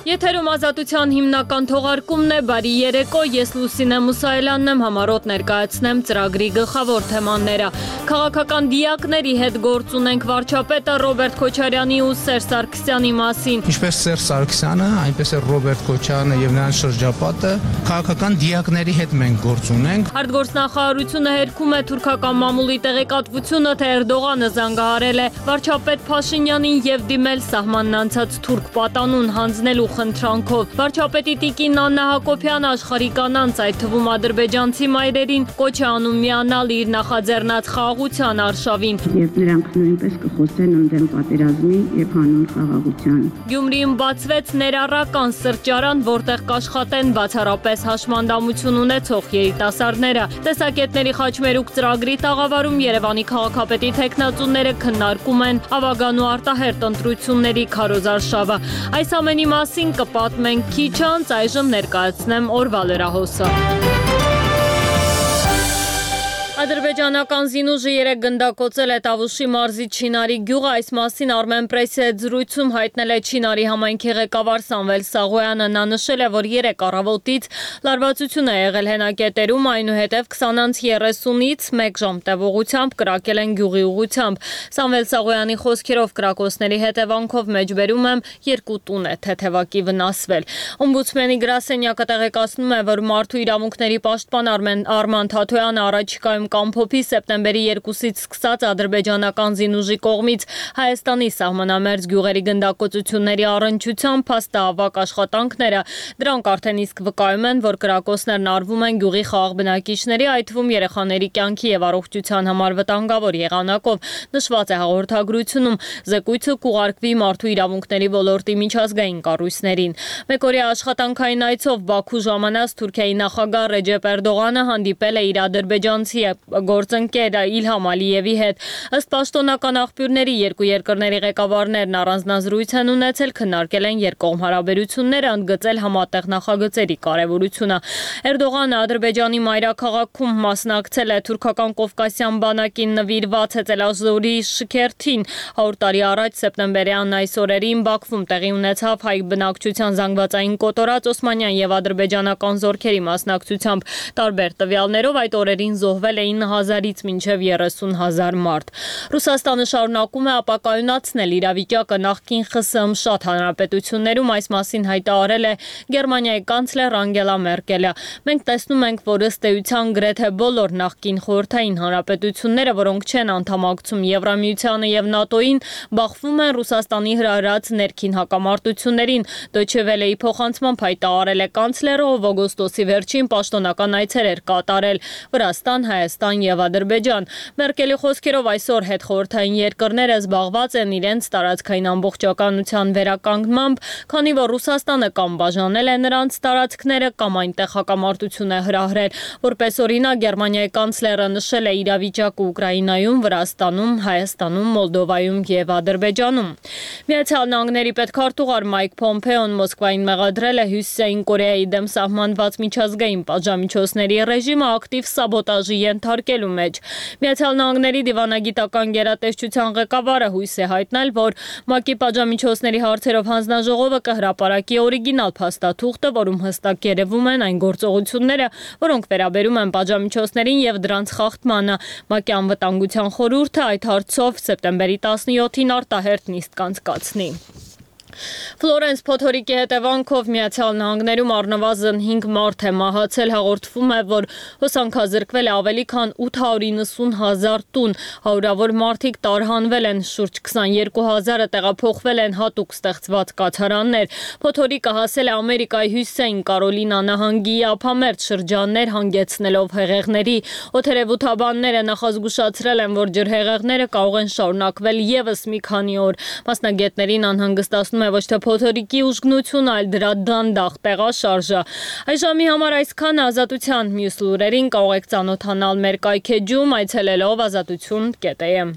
Եթերում ազատության հիմնական թողարկումն է, բարի երեկո, ես Լուսինե Մուսայելյանն եմ, համառոտ ներկայացնեմ ծրագրի գլխավոր թեմաները։ Քաղաքական դիակների հետ գործ ունենք վարչապետը Ռոբերտ Քոչարյանի ու Սերժ Սարգսյանի մասին։ Ինչպես Սերժ Սարգսյանը, այնպես էլ Ռոբերտ Քոչարյանը եւ նրանց շրջապատը քաղաքական դիակների հետ մենք գործ ունենք։ Արտգործնախարարությունը հերքում է թուրքական մամուլի տեղեկատվությունը, թե Էրդողանը զանգահարել է վարչապետ Փաշինյանին եւ դիմել սահմանն անցած թուրք պատանուն հանձնելու խնդրանքով։ Վարչապետի տիկին Աննա Հակոբյանը աշխարհի կանանց, այդ թվում ադրբեջանցի մայրերին, կոչ է անում միանալ իր նախաձեռնած խաղաղության արշավին։ Երբ նրանք նույնպես կխոսեն ընդդեմ պատերազմի եւ հանուն խաղաղության։ Գյումրիում բացվեց ներառական սրճարան, որտեղ կաշխատեն բացառապես հաշմանդամություն ունեցող երիտասարդները։ Տեսակետների խաչմերուկ ծրագրի տաղավարում Երևանի քաղաքապետի թեկնածուները քննարկում են ավագան ու արտահերտ ընտրությունների քարոզարշավը։ Այս ամենի մասին կպատմենք քիչ անց, այժմ ներկայացնեմ օրվա լրահոսը։ Ադրբեջանական զինուժը երեկ գնդակոծել է Տավուշի մարզի Չինարի գյուղը, այս մասին Armenpress-ի հետ զրույցում հայտնել է Չինարի համայնքի ղեկավար Սամվել Սաղոյանը։ Նա նշել է, որ երեկ առավոտից լարվածություն է եղել հենակետերում, այնուհետև 20:30-ից 1 ժամ տևողությամբ կրակել են գյուղի ուղղությամբ։ Սամվել Սաղոյանի խոսքերով կրակոցների հետևանքով մեջբերում եմ 2 տուն է թեթևակի վնասվել։ Օմբուդսմենի գրասենյակը տեղեկացնում է, որ մարդու իրավունքների պաշտպան Արման Թաթոյանը առաջիկայում կամփոփի սեպտեմբերի 2-ից սկսած ադրբեջանական զինուժի կողմից Հայաստանի սահմանամերձ գյուղերի գնդակոծությունների առնչությամբ փաստահավաք աշխատանքները։ Դրանք արդեն իսկ վկայում են, որ կրակոցներն արվում են գյուղի խաղաղ բնակիչների, այդ թվում երեխաների կյանքի եւ առողջության համար վտանգավոր եղանակով։ Նշված է հաղորդագրությունում, զեկույցը կուղարկվի մարդու իրավունքների ոլորտի միջազգային կառույցներին։ Մեկօրյա աշխատանքային այցով Բաքու ժամանած Թուրքիայի նախագահ Ռեջեփ Էրդողանը հանդիպել է իր ադրբեջանցի գործընկեր Իլհամ Ալիևի հետ։ Ըստ պաշտոնական աղբյուրների, երկու երկրների ղեկավարներն առանձնազրույց են ունեցել, քննարկել են երկկողմ հարաբերությունները, ընդգծել համատեղ նախագծերի կարևորությունը։ Էրդողանը Ադրբեջանի մայրաքաղաքում մասնակցել է թուրքական Կովկասյան բանակին նվիրված Հեծելազորի շքերթին։ 100 տարի առաջ սեպտեմբերյան այս օրերին Բաքվում տեղի ունեցավ հայ բնակչության զանգվածային կոտորած օսմանյան եւ ադրբեջանական զորքերի մասնակցությամբ։ Տարբեր տվյալներով այդ օրերին զոհվել էին 9,000-ից մինչև 30,000 մարդ։ Ռուսաստանը շարունակում է ապակայունացնել իրավիճակը նախկին ԽՍՀՄ շատ հանրապետություններում, այս մասին հայտարարել է Գերմանիայի կանցլեր Անգելա Մերկելը։ Մենք տեսնում ենք, որ ըստ էության գրեթե բոլոր նախկին խորհրդային հանրապետությունները, որոնք չեն անդամակցում Եվրամիությանը եւ ՆԱՏՕ-ին, բախվում են Ռուսաստանի հրահրած ներքին հակամարտություններին։ Դոյչե Վելեի փոխանցմամբ հայտարարել է կանցլերը, ով օգոստոսի վերջին պաշտոնական այցեր էր կատարել Վրաստան, Հայաստան եւ Ադրբեջան։ Մերկելի խոսքերով այսօր հետխորհրդային երկրները զբաղված են իրենց տարածքային ամբողջականության վերականգնմամբ, քանի որ Ռուսաստանը կամ բաժանել է նրանց տարածքները, կամ այնտեղ հակամարտություն է հրահրել։ Որպես օրինակ, Գերմանիայի կանցլերը նշել է իրավիճակը Ուկրաինայում, Վրաստանում, Հայաստանում, Մոլդովայում եւ Ադրբեջանում։ Միացյալ Նահանգների պետքարտուղար Մայք Փոմփեոն Մոսկվային մեղադրել է Հյուսիսային Կորեայի դեմ սահմանված միջազգային պատժամիջոցների ռեժիմը ակտիվ սաբոտաժի ենթարկելու մեջ։ Միացյալ Նահանգների դիվանագիտական գերատեսչության ղեկավարը հույս է հայտնել, որ ՄԱԿ-ի պատժամիջոցների հարցերով հանձնաժողովը կհրապարակի օրիգինալ փաստաթուղթը, որում հստակ երևում են այն գործողությունները, որոնք վերաբերում են պատժամիջոցներին եւ դրանց խախտմանը։ ՄԱԿ-ի անվտանգության խորհուրդը այդ հարցով սեպտեմբերի 17-ին արտահերթ նիստ կանցկացնի։ Ֆլորենս Փոթորիկի հետևանքով Միացյալ Նահանգներում առնվազն 5 մարդ է մահացել, հաղորդվում է, որ հոսանքազրկվել է ավելի քան 890,000 տուն, հարյուրավոր մարդիկ տարհանվել են, շուրջ 22,000-ը տեղափոխվել են հատուկ ստեղծված կացարաններ։ Փոթորիկը հասել է Ամերիկայի հյուսիսային Կարոլինա նահանգի ափամերձ շրջաններ, հանգեցնելով հեղեղների։ Օդերևութաբանները նախազգուշացրել են, որ ջրհեղեղները կարող են շարունակվել եւս մի քանի օր։ Մասնագետներին անհանգստացնում է ոչ թե փոթորիկի ուժգնությունը, այլ դրա դանդաղ տեղաշարժը։ Այժմի համար այսքան, ազատության մյուս լուրերին կարող եք ծանոթանալ մեր կայքեջում, այցելելով azatutun.am։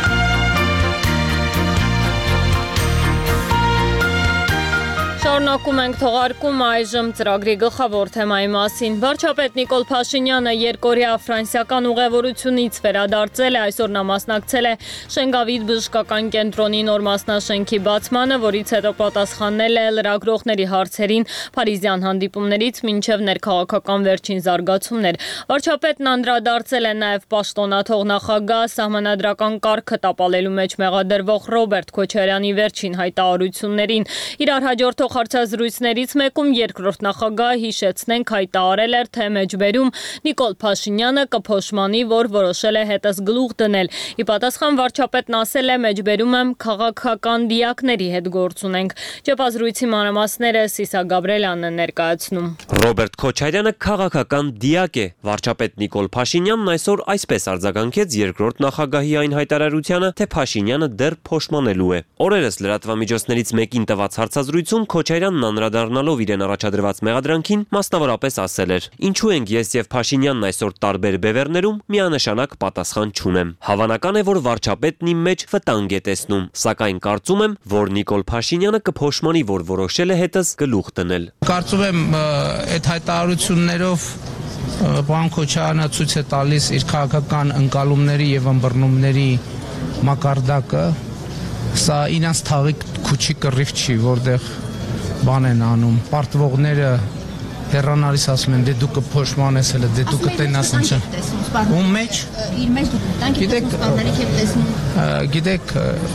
Շարունակում Խոսում ենք թողարկում այժմ ծրագրի գլխավոր թեմայի մասին։ Վարչապետ Նիկոլ Փաշինյանը երկօրյա ֆրանսիական ուղևորությունից վերադարձել է, այսօր նա մասնակցել է Շենգավիթ բժշկական կենտրոնի նոր մասնաշենքի բացմանը, որից հետո պատասխանել է լրագրողների հարցերին փարիզյան հանդիպումներից մինչև ներքաղաքական վերջին զարգացումներ։ Վարչապետն անդրադարձել է նաև պաշտոնաթող նախագահ սահմանադրական կարգը տապալելու մեջ մեղադրվող Ռոբերտ Քոչարյանի վերջին հայտարարություններին։ Իրար հաջորդող հարցազրույցներից մեկում երկրորդ նախագահը հիշեցնենք հայտարարել էր, թե մեջբերում Նիկոլ Փաշինյանը կփոշմանի, որ որոշել է հետս գլուխ դնել։ Ի պատասխան վարչապետն ասել է, մեջբերում եմ քաղաքական դիակների հետ գործ ունենք։ Ճեպազրույցի մանրամասները Սիսա Գաբրելյանն է ներկայացնում։ Ռոբերտ Քոչարյանը քաղաքական դիակ է։ Վարչապետ Նիկոլ Փաշինյանն այսօր այսպես արձագանքեց երկրորդ նախագահի այն հայտարարությանը, թե Փաշինյանը դեռ փոշմանելու է։ Օրերս լրատվամիջոցներից մեկին տված հարցազրույցում Քոչարյանն անդրադառնալով իրեն առաջադրված մեղադրանքին մասնավորապես ասել էր. «Ինչու ենք ես եւ Փաշինյանն այսօր տարբեր բևեռներում, միանշանակ պատասխան չունեմ։ Հավանական է, որ վարչապետն իմ մեջ վտանգ է տեսնում, սակայն կարծում եմ, որ Նիկոլ Փաշինյանը կփոշմանի, որ որոշել է հետս գլուխ դնել»։ Կարծում եմ այդ հայտարարություններով պարոն Քոչարյանը ցույց է տալիս իր քաղաքական ընկալումների եւ ըմբռնումների մակարդակը։ Սա իրանց թաղի քուչի կռիվ չի, որտեղ բան են անում։ Պարտվողները հեռանալիս ասում են, դե դու կփոշմանես, հələ դե դու կտենաս ինչ։ Ու մեջ իր մեջ դու տանքի գիտեք,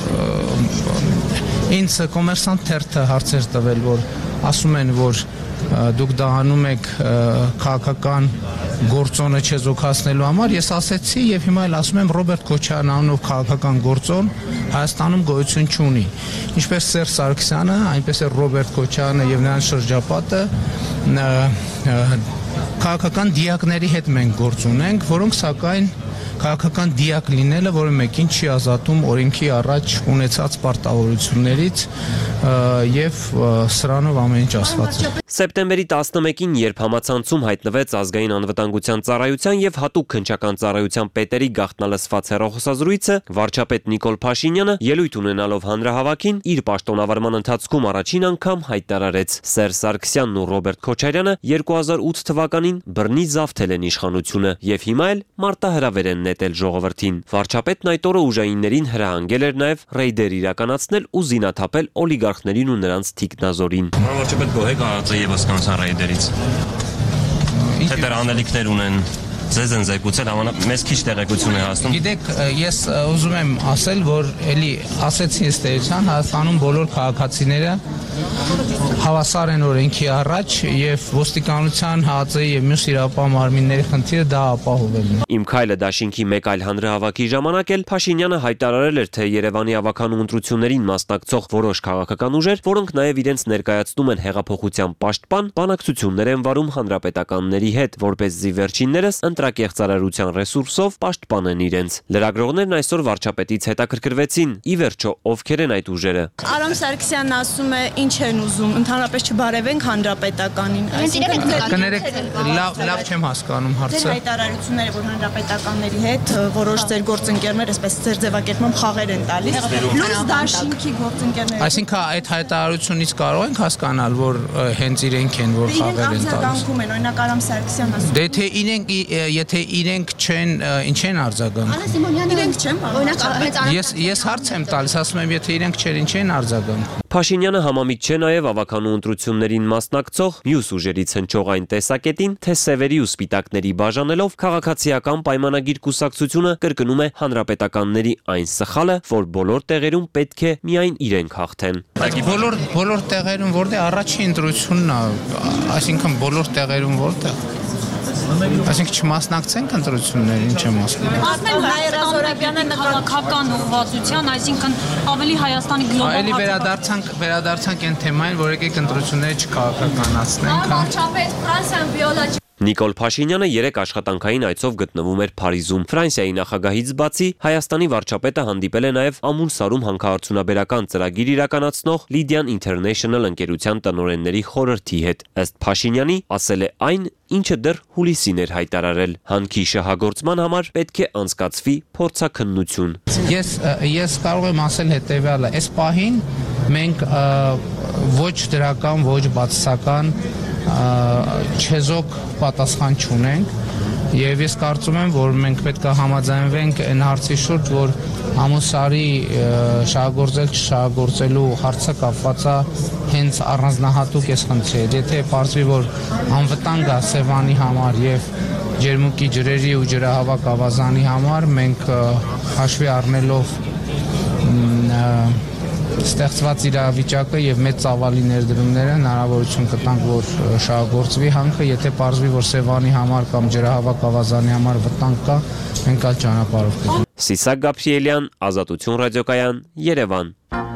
ինձ կոմերսանտ թերթը հարցեր տվել, որ ասում են, որ դուք դա անում եք քաղաքական գործոնը չեզոքացնելու համար, ես ասեցի եւ հիմա էլ ասում եմ Ռոբերտ Քոչարյան անունով քաղաքական գործոն Հայաստանում գոյություն չունի։ Ինչպես Սերժ Սարգսյանը, այնպես էլ Ռոբերտ Քոչարյանը եւ նրանց շրջապատը քաղաքական դիակների հետ մենք գործ ունենք, որոնք սակայն քաղաքական դիակ լինելը որը մեկին չի ազատում օրենքի առաջ ունեցած պարտավորություններից եւ սրանով ամեն ինչ ասված է։ Սեպտեմբերի 11-ին, երբ համացանցում հայտնվեց ազգային անվտանգության ծառայության եւ հատուկ քննչական ծառայության պետերի գաղտնալսված հեռախոսազրույցը, վարչապետ Նիկոլ Փաշինյանը ելույթ ունենալով հանրահավաքին իր պաշտոնավարման ընթացքում առաջին անգամ հայտարարեց. Սերժ Սարգսյանն ու Ռոբերտ Քոչարյանը 2008 թվականին բռնի զավթել են իշխանությունը եւ հիմա էլ մարտահրավեր են նետել ժողովրդին։ Վարչապետն այդ օրը ուժայիններին հրահանգել էր նաեւ ռեյդեր իրականացնել ու զինաթափել օլիգարխներին ու նրանց թիկնազորին։ Վարչապետ գոհ եք եւս կանցան ռեյդերից։ Թե դեռ անելիքներ ունեն, ձեզ են զեկուցել, մեզ քիչ տեղեկություն է հասնում։ Գիտեք, ես ուզում եմ ասել, որ էլի ասեցի ըստ էության Հայաստանում բոլոր քաղաքացիները հավասար են օրենքի առաջ եւ ոստիկանության ՀԱԾ-ի եւ մյուս իրավապահ մարմինների խնդիրը դա ապահովելն է։ Իմ քայլը դաշինքի մեկ այլ հանրահավաքի ժամանակ էլ Փաշինյանը հայտարարել էր, թե Երևանի ավականու ընտրություններին մասնակցող որոշ քաղաքական ուժեր, որոնք նաեւ իրենց ներկայացնում են հեղափոխության պաշտպան, բանակցություններ են վարում հանրապետականների հետ, որպեսզի վերջիններս ընտրակեղծարարության ռեսուրսով պաշտպանեն իրենց։ Լրագրողներն այսօր վարչապետից հետաքրքրվեցին՝ ի վերջո ովքեր են այդ ուժերը։ Արամ Սարգսյանն ասում է, ինչ են ուզում, ընդհանրապես չբարևենք հանրապետականին։ Կներեք, լավ չեմ հասկանում հարցը։ Ձեր հայտարարությունները, որ հանրապետականների հետ որոշ ձեր գործընկերներ, այսպես ձեր ձևակերպմամբ խաղեր են տալիս, լույս դաշինքի գործընկերները։ Այսինքն այդ հայտարարությունից կարող ենք հասկանալ, որ հենց իրենք են, որ խաղեր են տալիս։ Արձագանքում են, օրինակ Արամ Սարգսյանն ասում։ Դե թե եթե իրենք չեն, ինչ են արձագանքում։ Իրենք չեն, օրինակ Ես հարց եմ տալիս, ասում եմ, եթե իրենք չեն, ինչ են արձագանքում։ Փաշինյանը համամիտ չէ նաև ավականու ընտրություններին մասնակցող մյուս ուժերից հնչող այն տեսակետին, թե սևերի ու սպիտակների բաժանելով քաղաքացիական պայմանագիր կուսակցությունը կրկնում է հանրապետականների այն սխալը, որ բոլոր տեղերում պետք է միայն իրենք հաղթեն։ Բոլոր տեղերում որտեղ առաջին ընտրությունն է, այսինքն բոլոր տեղերում որտեղ Այսինքն չմասնակցենք ընտրություններին, ինչ եմ ասում։ Ասում Հայր Ազորաբյանը քաղաքական ուղղվածության, այսինքն ավելի Հայաստանի գլոբալ։ Այլի վերադարձանք այն թեմային, որ եկեք ընտրությունները չքաղաքականացնենք։ Վարչապետ Ֆրանսիան վիոլա Նիկոլ Փաշինյանը 3 աշխատանքային այցով գտնվում էր Փարիզում։ Ֆրանսիայի նախագահից բացի Հայաստանի վարչապետը հանդիպել է նաև Ամուր-Սարում հանքարդյունաբերական ծրագիր իրականացնող Lydian International ընկերության տնօրենների խորհրդի հետ։ Ըստ Փաշինյանի, ասել է այն, ինչը դեռ հուլիսին էր հայտարարել։ Հանքի շահագործման համար պետք է անցկացվի փորձաքննություն։ Ես կարող եմ ասել հետևյալը, այս պահին մենք ոչ դրական, ոչ բացասական չեզոք պատասխան չունենք եւ ես կարծում եմ, որ մենք պետք է համաձայնվենք այն հարցի շուրջ, որ Ամուսարի շահագործել չշահագործելու հարցը կապված է հենց առանձնահատուկ այս խնդրի հետ։ Եթե պարզվի, որ անվտանգ է Սևանի համար եւ ջերմուկի ջրերի ու ջրահավաք ավազանի համար, մենք հաշվի առնելով ստեղծված իրավիճակը եւ մեծ ծավալի ներդրումները հնարավորություն կտանք, որ շահագործվի հանքը, եթե պարզվի, որ Սևանի համար կամ ջրահավաք ավազանի համար վտանգ կա, մենք այլ ճանապարհով կգնանք։ Սիսակ Գաբրիելյան, Ազատություն ռադիոկայան, Երևան։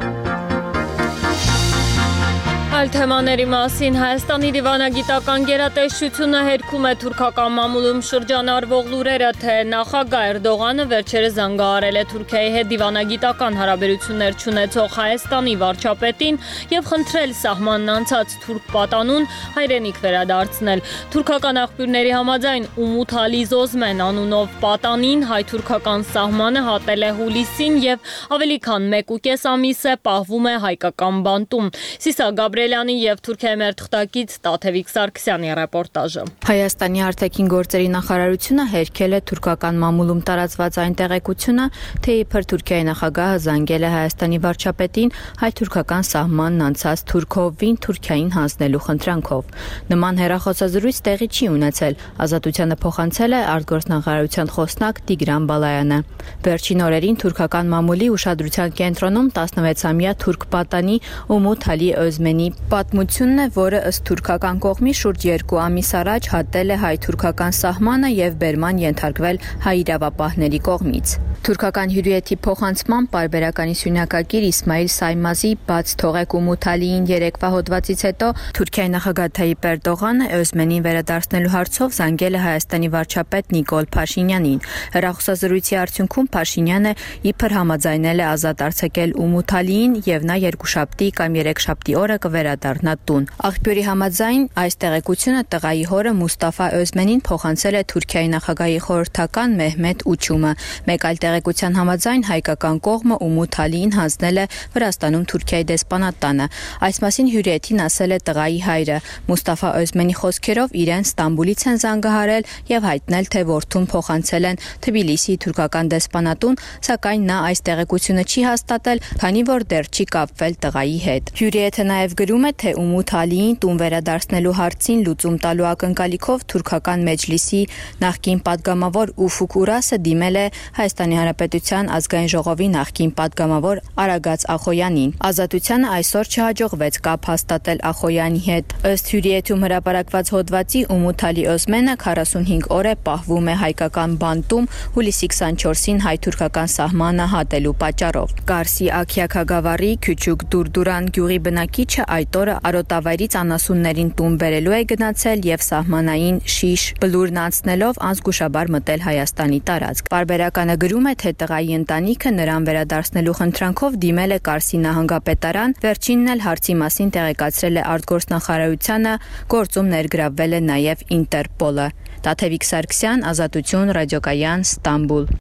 Այլ թեմաների մասին Հայաստանի դիվանագիտական գերատեսչությունը հերքում է թուրքական մամուլում շրջանառվող լուրերը, թե նախագահ Էրդողանը վերջերս զանգահարել է Թուրքիայի հետ դիվանագիտական հարաբերություններ չունեցող Հայաստանի վարչապետին եւ խնդրել սահմանն անցած թուրք պատանուն հայրենիք վերադարձնել։ Թուրքական աղբյուրների համաձայն Ումութ Ալի Զոզմեն անունով պատանին հայ-թուրքական սահմանը հատել է հուլիսին եւ ավելի քան 1.5 ամիս է պահվում է հայկական բանտում։ Սիսակ Գաբրիելյանի եւ Թուրքիայի մեր թղթակից Տաթևիկ Սարգսյանի ռեպորտաժը։ Հայաստանի արտաքին գործերի նախարարությունը հերքել է թուրքական մամուլում տարածված այն տեղեկությունը, թե իբր Թուրքիայի նախագահը զանգել է Հայաստանի վարչապետին հայ-թուրքական սահմանն անցած թուրքովին Թուրքիային հանձնելու խնդրանքով։ Նման հեռախոսազրույց տեղի չի ունեցել, Ազատությանը փոխանցել է արտգործնախարարության խոսնակ Տիգրան Բալայանը։ Վերջին օրերին թուրքական մամուլի ուշադրության կենտրոնում 16-ամյա թուրք պատանի Ումութ Ալի Özmenի պատմությունն է, որը ըստ թուրքական կողմի շուրջ 2 ամիս առաջ հատել է հայ-թուրքական սահմանը եւ բերման ենթարկվել հայ իրավապահների կողմից։ Թուրքական հյուրիեթի փոխանցման պարբերականի սյունակագիր Իսմայիլ Սայմազի բաց թողեք Ումութ Ալիին երեկվա հոդվածից հետո Թուրքիայի նախագահ Թայիպ Էրդողանը Özmenին վերադարձնելու հարցով զանգել է Հայաստանի վարչապետ Նիկոլ Փաշինյանին։ Հեռախոսազրույցի արդյունքում Փաշինյանը իբր համաձայնել է ազատ արձակել Ումութ Ալիին եւ նա երկուշաբթի կամ երեքշաբթի օրը կվերադառնա տուն։ Աղբյուրի համաձայն այս տեղեկությունը տղայի հորը Մուստաֆա Özmenին փոխանցել է Թուրքիայի նախագահի խորհրդական Մեհմեդ Ուչումը։ Մեկ այլ տեղեկության համաձայն հայկական կողմը Ումութ Ալիին հանձնել է Վրաստանում Թուրքիայի դեսպանատանը։ Այս մասին հյուրիեթին ասել է տղայի հայրը։ Մուստաֆա Özmenի խոսքերով իրեն Ստամբուլից են զանգահարել եւ հայտնել, թե որդուն փոխանցել են Թբիլիսի թուրքական դեսպանատուն, սակայն նա այս տեղեկությունը չի հաստատել, քանի որ դեռ չի կապվել տղայի հետ։ Հյուրիեթը նաեւ գրում է, թե Ումութ Ալիին տուն վերադարձնելու հարցին լուծում տալու ակնկալիքով թուրքական մեջլիսի նախկին падգամավոր Ուֆուկ Ուրասը դիմել է Հայաստանի Հանրապետության ազգային ժողովի նախկին падգամավոր Արագած Ախոյանին։ Ազատությանը այսօր չհաջողվեց կապ հաստատել Ախոյանի հետ։ Ըստ հյուրիեթում հրապարակված հոդվածի Ումութ Ալի Özmenը 45 օր է պահվում է հայկական բանտում հուլիսի 24-ին հայ-թուրքական սահմանը հատելու պատճառով։ Կարսի Աքյակա գավառի Քյուչուկ Դուրդուրան գյուղի բնակիչը այդ օրը արոտավայրից անասուններին տուն բերելու է գնացել եւ սահմանային շիշ բլուրն անցնելով անզգուշաբար մտել Հայաստանի տարածք։ Պարբերականը գրում է, թե տղայի ընտանիքը նրան վերադարձնելու խնդրանքով դիմել է Կարսի նահանգապետարան, վերջինն էլ հարցի մասին տեղեկացրել է արտգործնախարարությանը, գործում ներգրավվել է նաեւ Ինտերպոլը։ Տաթևիկ Սարգսյան, Ազատություն, ռադիոկայան, Ստամբուլ։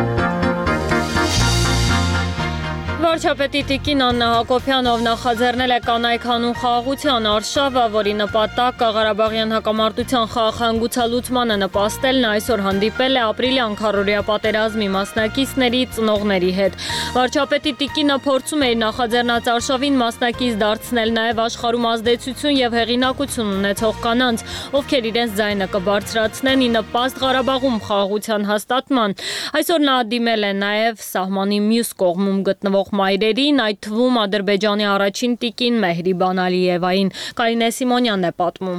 Վարչապետի տիկին Աննա Հակոբյանով նախաձեռնել է կանայք հանուն խաղաղության արշավը, որի նպատակը Ղարաբաղյան հակամարտության խաղաղանգուցալուծմանը նպաստելն այսօր հանդիպել է ապրիլյան քառօրյա պատերազմի մասնակիցների ծնողների հետ։ Վարչապետի տիկինը փորձում է իր նախաձեռնած արշավին մասնակից դարձնել նաև աշխարհում ազդեցություն եւ հեղինակություն ունեցող կանանց, ովքեր իրենց ձայնը կբարձրացնեն ի նպաստ Ղարաբաղում խաղաղության հաստատման։ Այսօր նա դիմել է նաև սահմանի մյուս կողմում գտնվող մայրերին, այդ թվում Ադրբեջանի առաջին տիկին Մեհրիբան Ալիևային։ Կարինե Սիմոնյանն է պատմում։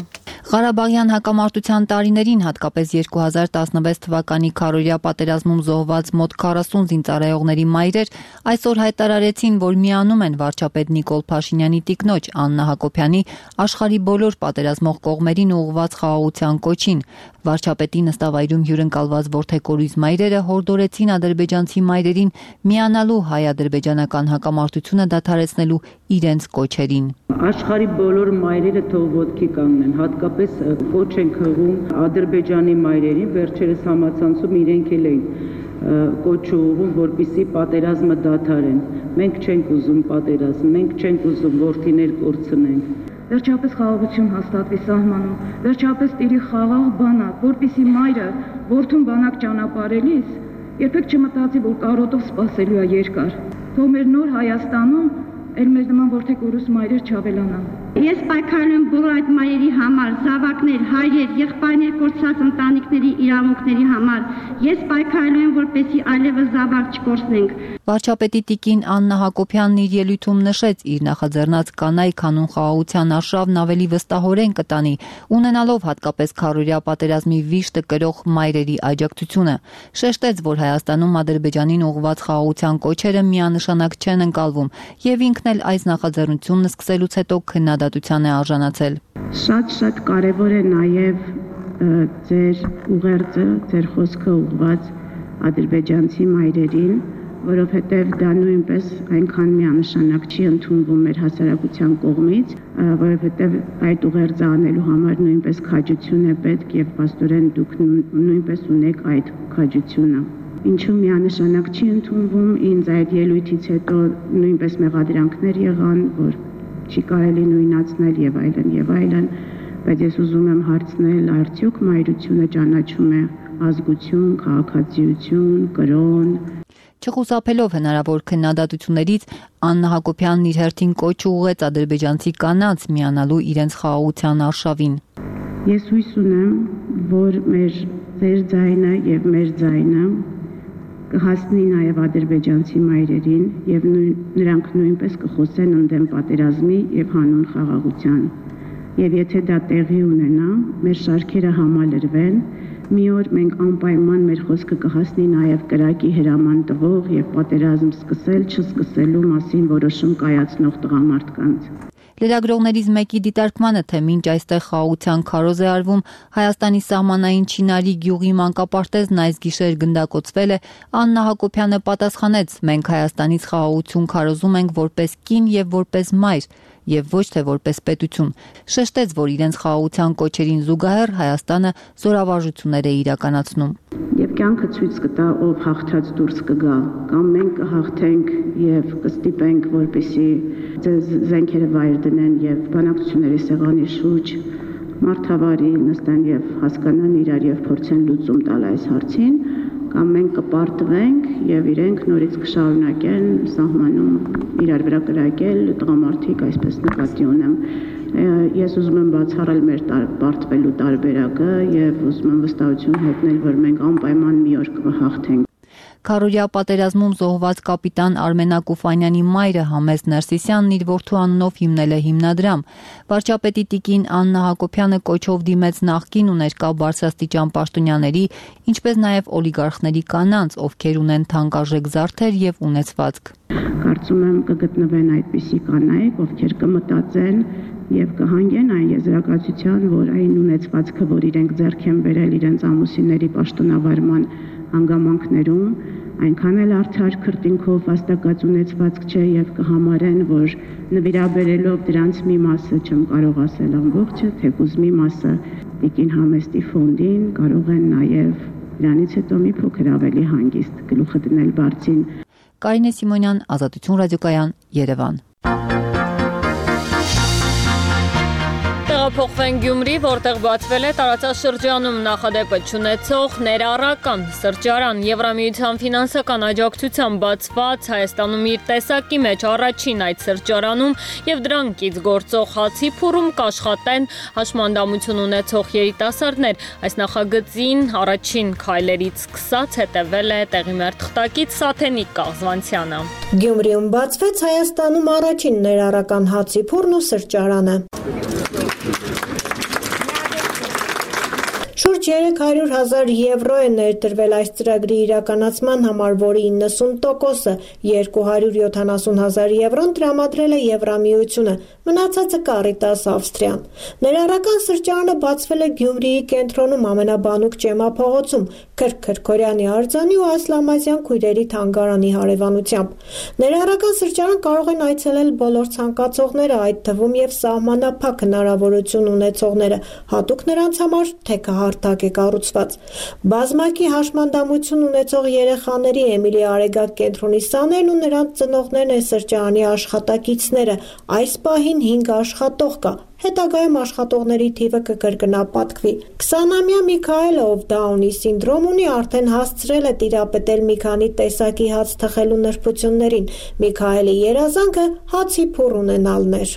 Ղարաբաղյան հակամարտության տարիներին, հատկապես 2016 թվականի քարոզիա պատերազմում զոհված մոտ 40 զինծառայողների մայրեր այսօր հայտարարեցին, որ միանում են վարչապետ Նիկոլ Փաշինյանի տիկնոջ Աննա Հակոբյանի աշխարհի բոլոր պատերազմող կողմերին ուղղված խաղաղության կոչին։ Վարչապետի նստավայրում հյուրընկալված որդեկորույս մայրերը հորդորեցին ադրբեջանցի մայրերին միանալու հայ-ադրբեջանական հակամարտությունը դադարեցնելու իրենց կոչերին։ Աշխարհի բոլոր մայրերը թող ոտքի կանգնեն, հատկապես կոչ ենք հղում Ադրբեջանի մայրերին, վերջերս համացանցում իրենք էլ են կոչ ուղղում, որպեսզի պատերազմը դադարեն։ Մենք չենք ուզում պատերազմ, մենք չենք ուզում որդիներ կորցնենք։ Վերջապես խաղաղություն հաստատվի սահմանում, վերջապես տիրի խաղաղ բանակ, որպեսզի մայրը որդուն բանակ ճանապարհելիս երբեք չմտածի, որ կարոտով սպասելու է երկար։ Թող մեր նոր Հայաստանում էլ մեր նման որդեկորուս մայրեր չավելանան։ Ես պայքարում եմ բոլոր այդ մայրերի համար, զավակներ, հայրեր, եղբայրներ կորցրած ընտանիքների իրավունքների համար։ Ես պայքարում եմ, որպեսզի այլևս զավակ չկորցնենք։ Վարչապետի տիկին Աննա Հակոբյանն իր ելույթում նշեց, իր նախաձեռնած կանայք հանուն խաղաղության արշավն ավելի վստահորեն կտանի, ունենալով հատկապես քարոզիա պատերազմի վիշտը կրող մայրերի աջակցությունը։ Շեշտեց, որ Հայաստանում Ադրբեջանին ուղղված խաղաղության կոչերը միանշանակ չեն ընկալվում, եւ ինքն էլ այս նախաձեռնությունն սկսելուց հետո քննադատության է արժանացել։ Շատ կարևոր է նաև ձեր ուղերձը, ձեր խոսքը ուղղված ադրբեջանցի մայրերին, որովհետև դա նույնպես այնքան միանշանակ չի ընդունվում մեր հասարակության կողմից, որովհետև այդ ուղերձը անելու համար նույնպես քաջություն է պետք եւ աստորեն դուք նույնպես ունեք այդ քաջությունը։ Ինչու միանշանակ չի ընդունվում, ինձ այդ ելույթից հետո նույնպես մեղադրանքներ եղան, որ չի կարելի նույնացնել եւ այլն, բայց ես ուզում եմ հարցնել, արդյոք մայրությունը ճանաչում է ազգություն, քաղաքացիություն, կրոն։ Չխուսափելով հնարավոր քննադատություններից, Աննա Հակոբյանն իր հերթին կոչ ուղղեց ադրբեջանցի կանանց միանալու իրենց խաղաղության արշավին։ Ես հույս ունեմ, որ ձեր ձայնը եւ մեր ձայնը կհասնի նաև ադրբեջանցի մայրերին եւ նրանք նույնպես կխոսեն ընդդեմ պատերազմի եւ հանուն խաղաղության։ Եվ եթե դա տեղի ունենա, մեր շարքերը համալրվեն, մի օր մենք անպայման մեր խոսքը կհասնի նաև կրակի հրաման տվող եւ պատերազմ չսկսելու մասին որոշում կայացնող տղամարդկանց։ Լրագրողներից մեկի դիտարկմանը, թե մինչ այստեղ խաղաղության քարոզ է արվում, Հայաստանի սահմանային Չինարի գյուղի մանկապարտեզն այս գիշեր գնդակոծվել է, Աննա Հակոբյանը պատասխանեց. «Մենք Հայաստանից խաղաղություն քարոզում ենք որպես կին եւ որպես մայր, եւ ոչ թե որպես պետություն»։ Շեշտեց, որ իրենց խաղաղության կոչերին զուգահեռ Հայաստանը զորավարժություններ է իրականացնում։ Եվ կյանքը ցույց կտա, ով հաղթած դուրս կգա, կամ մենք կհաղթենք եւ կստիպենք, որպեսզի զենքերը վայր դնեն եւ բանակցությունների սեղանի շուրջ մարդավարի նստեն եւ հասկանան իրար եւ փորձեն լուծում տալ այս հարցին, կամ մենք կպարտվենք եւ իրենք նորից կշարունակեն սահմանում իրար վրա կրակել տղամարդիկ, այսպես նկատի ունեմ։ Ես ուզում եմ բացառել մեր պարտվելու տարբերակը եւ ուզում եմ վստահություն հայտնել, որ մենք անպայման մի օր կհաղթենք։ Քարոզիա պատերազմում զոհված կապիտան Արմեն Ակուֆանյանի մայրը Համեստ Ներսիսյանն իր որդու անունով հիմնել է հիմնադրամ։ Վարչապետի տիկին Աննա Հակոբյանը կոչով դիմեց նախկին ու ներկա բարձրաստիճան պաշտոնյաների, ինչպես նաև օլիգարխների կանանց, ովքեր ունեն թանկարժեք զարդեր եւ ունեցվածք։ Կարծում եմ կգտնվեն այդպիսի կանայք, ովքեր կմտածեն եւ կհանգեն այն եզրակացության, որ այն ունեցվածքը, որ իրենք ձեռք են բերել իրենց ամուսինների պաշտոնավարման հանգամանքներում, այնքան էլ արդար քրտինքով վաստակած ունեցվածք չէ եւ կհամարեն, որ նվիրաբերելով դրանց մի մասը, չեմ կարող ասել ամբողջը, թեկուզ մի մասը տիկին Համեստի ֆոնդին, կարող են նաեւ դրանից հետո մի փոքր ավելի հանգիստ գլուխը դնել բարձին։ Կարինե Սիմոնյան, Ազատություն ռադիոկայան, Երևան։ Տեղափոխվենք Գյումրի, որտեղ բացվել է տարածաշրջանում նախադեպը չունեցող ներառական սրճարան։ Եվրամիության ֆինանսական աջակցությամբ բացված Հայաստանում իր տեսակի մեջ առաջին այդ սրճարանում եւ դրանքից գործող հացի փուռում կաշխատեն հաշմանդամություն ունեցող երիտասարդներ։ Այս նախագծին առաջին քայլերից սկսած հետևել է տեղի մեր թղթակից Սաթենիկ Կաղզվանցյանը։ Գյումրիում բացվեց Հայաստանում առաջին ներառական հացի փուռն ու սրճարանը։ Շուրջ 300,000 եվրո է ներդրվել այս ծրագրի իրականացման համար, որի 90%-ը 270,000 եվրոն տրամադրել է Եվրամիությունը, մնացածը Caritas Ավստրիան։ Ներառական սրճարանը բացվել է Գյումրիի կենտրոնում ամենաբանուկ ճեմափողոցում, Քրք Քրքորյանի արձանի ու Ասլամազյան քույրերի թանգարանի հարևանությամբ։ Ներառական սրճարան կարող են այցելել բոլոր ցանկացողները, այդ թվում եւ սահմանափակ հնարավորություն ունեցողները, հատուկ նրանց համար թեքահարթակ է կառուցված։ Բազմակի հաշմանդամություն ունեցող երեխաների Էմիլի Արեգակ կենտրոնի սաներն ու նրանց ծնողներն են սրճարանի աշխատակիցները։ Այս պահին 5 աշխատող կա։ Հետագայում աշխատողների թիվը կկրկնապատկվի։ 20-ամյա Միքայելը, ով Դաունի սինդրոմ ունի, արդեն հասցրել է տիրապետել մի քանի տեսակի հաց թխելու նրբություններին։ Միքայելի երազանքը հացի փուռ ունենալն էր։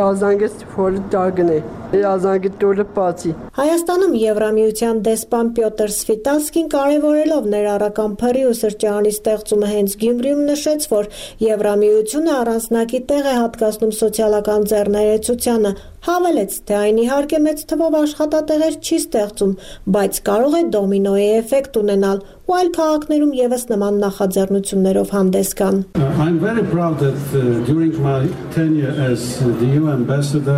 Հայաստանում Եվրամիության դեսպան Պյոտր Սվիտալսկին կարևորելով ներառական փռի ու սրճարանի ստեղծումը հենց Գյումրիում նշեց, որ Եվրամիությունը առանձնակի տեղ է հատկացնում սոցիալական ձեռներեցությանը, հավելեց, թե այն իհարկե մեծ թվով աշխատատեղեր չի ստեղծում, բայց կարող է դոմինոյի էֆեկտ ունենալ ու այլ քաղաքներում ևս նման նախաձեռնություններով հանդես գան։ I'm very proud that during my tenure as the EU ambassador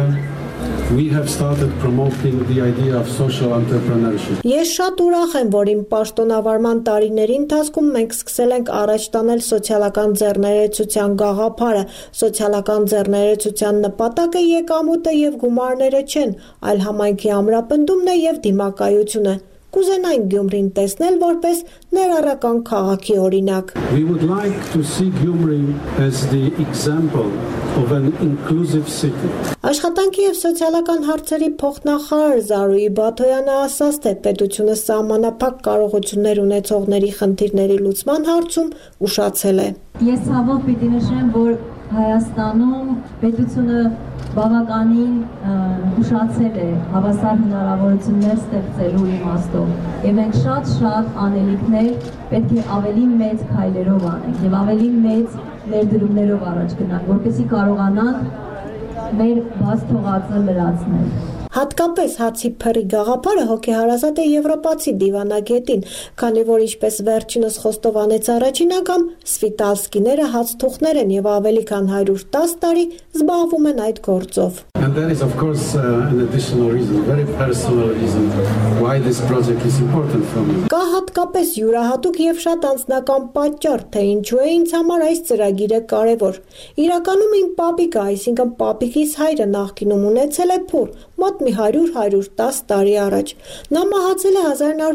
we have started promoting the idea of social entrepreneurship. Ես շատ ուրախ եմ, որ իմ պաշտոնավարման տարիների ընթացքում մենք սկսել ենք առաջ տանել սոցիալական ձեռներեցության գաղափարը։ Սոցիալական ձեռներեցության նպատակը եկամուտը եւ գումարները չեն, այլ համայնքի ամրապնդումն է եւ դիմակայությունը։ Կուզենային Գյումրին տեսնել որպես ներառական քաղաքի օրինակ։ We would like to see Gyumri as the example of an inclusive city. Աշխատանքի եւ սոցիալական հարցերի փոխնախարար Զարուհի Բաթոյանը ասաց, թե պետությունը սահմանափակ կարողություններ ունեցողների խնդիրների լուծման հարցում ուշացել է։ Ես ցավով պիտի նշեմ, որ Հայաստանում պետությունը բավականին ուշացել է հավասար հնարավորություններ ստեղծելու իմաստով եւ մենք շատ անելիքներ պետք է ավելի մեծ քայլերով անենք եւ ավելի մեծ ներդրումներով առաջ գնանք, որպեսզի կարողանանք մեր բաց թողածը լրացնել։ Հատկապես հացի փռի գաղափարը հոգեհարազատ է եվրոպացի դիվանագետին, քանի որ ինչպես վերջինս խոստովանեց առաջին անգամ, Սվիտալսկիները հացթուղթներ են եւ ավելի քան 110 տարի զբաղվում են այդ գործով։ And there is of course an additional reason, very personal reason why this project is important for me. Կա հատկապես յուրահատուկ եւ շատ անձնական պատճառ, թե ինչու է ինձ համար այս ծրագիրը կարեւոր։ Իրականում իմ պապիկը, այսինքն պապիկիս հայրը նախկինում ունեցել է փուռ, մոտ մի 100-110 տարի առաջ։ Նա մահացել է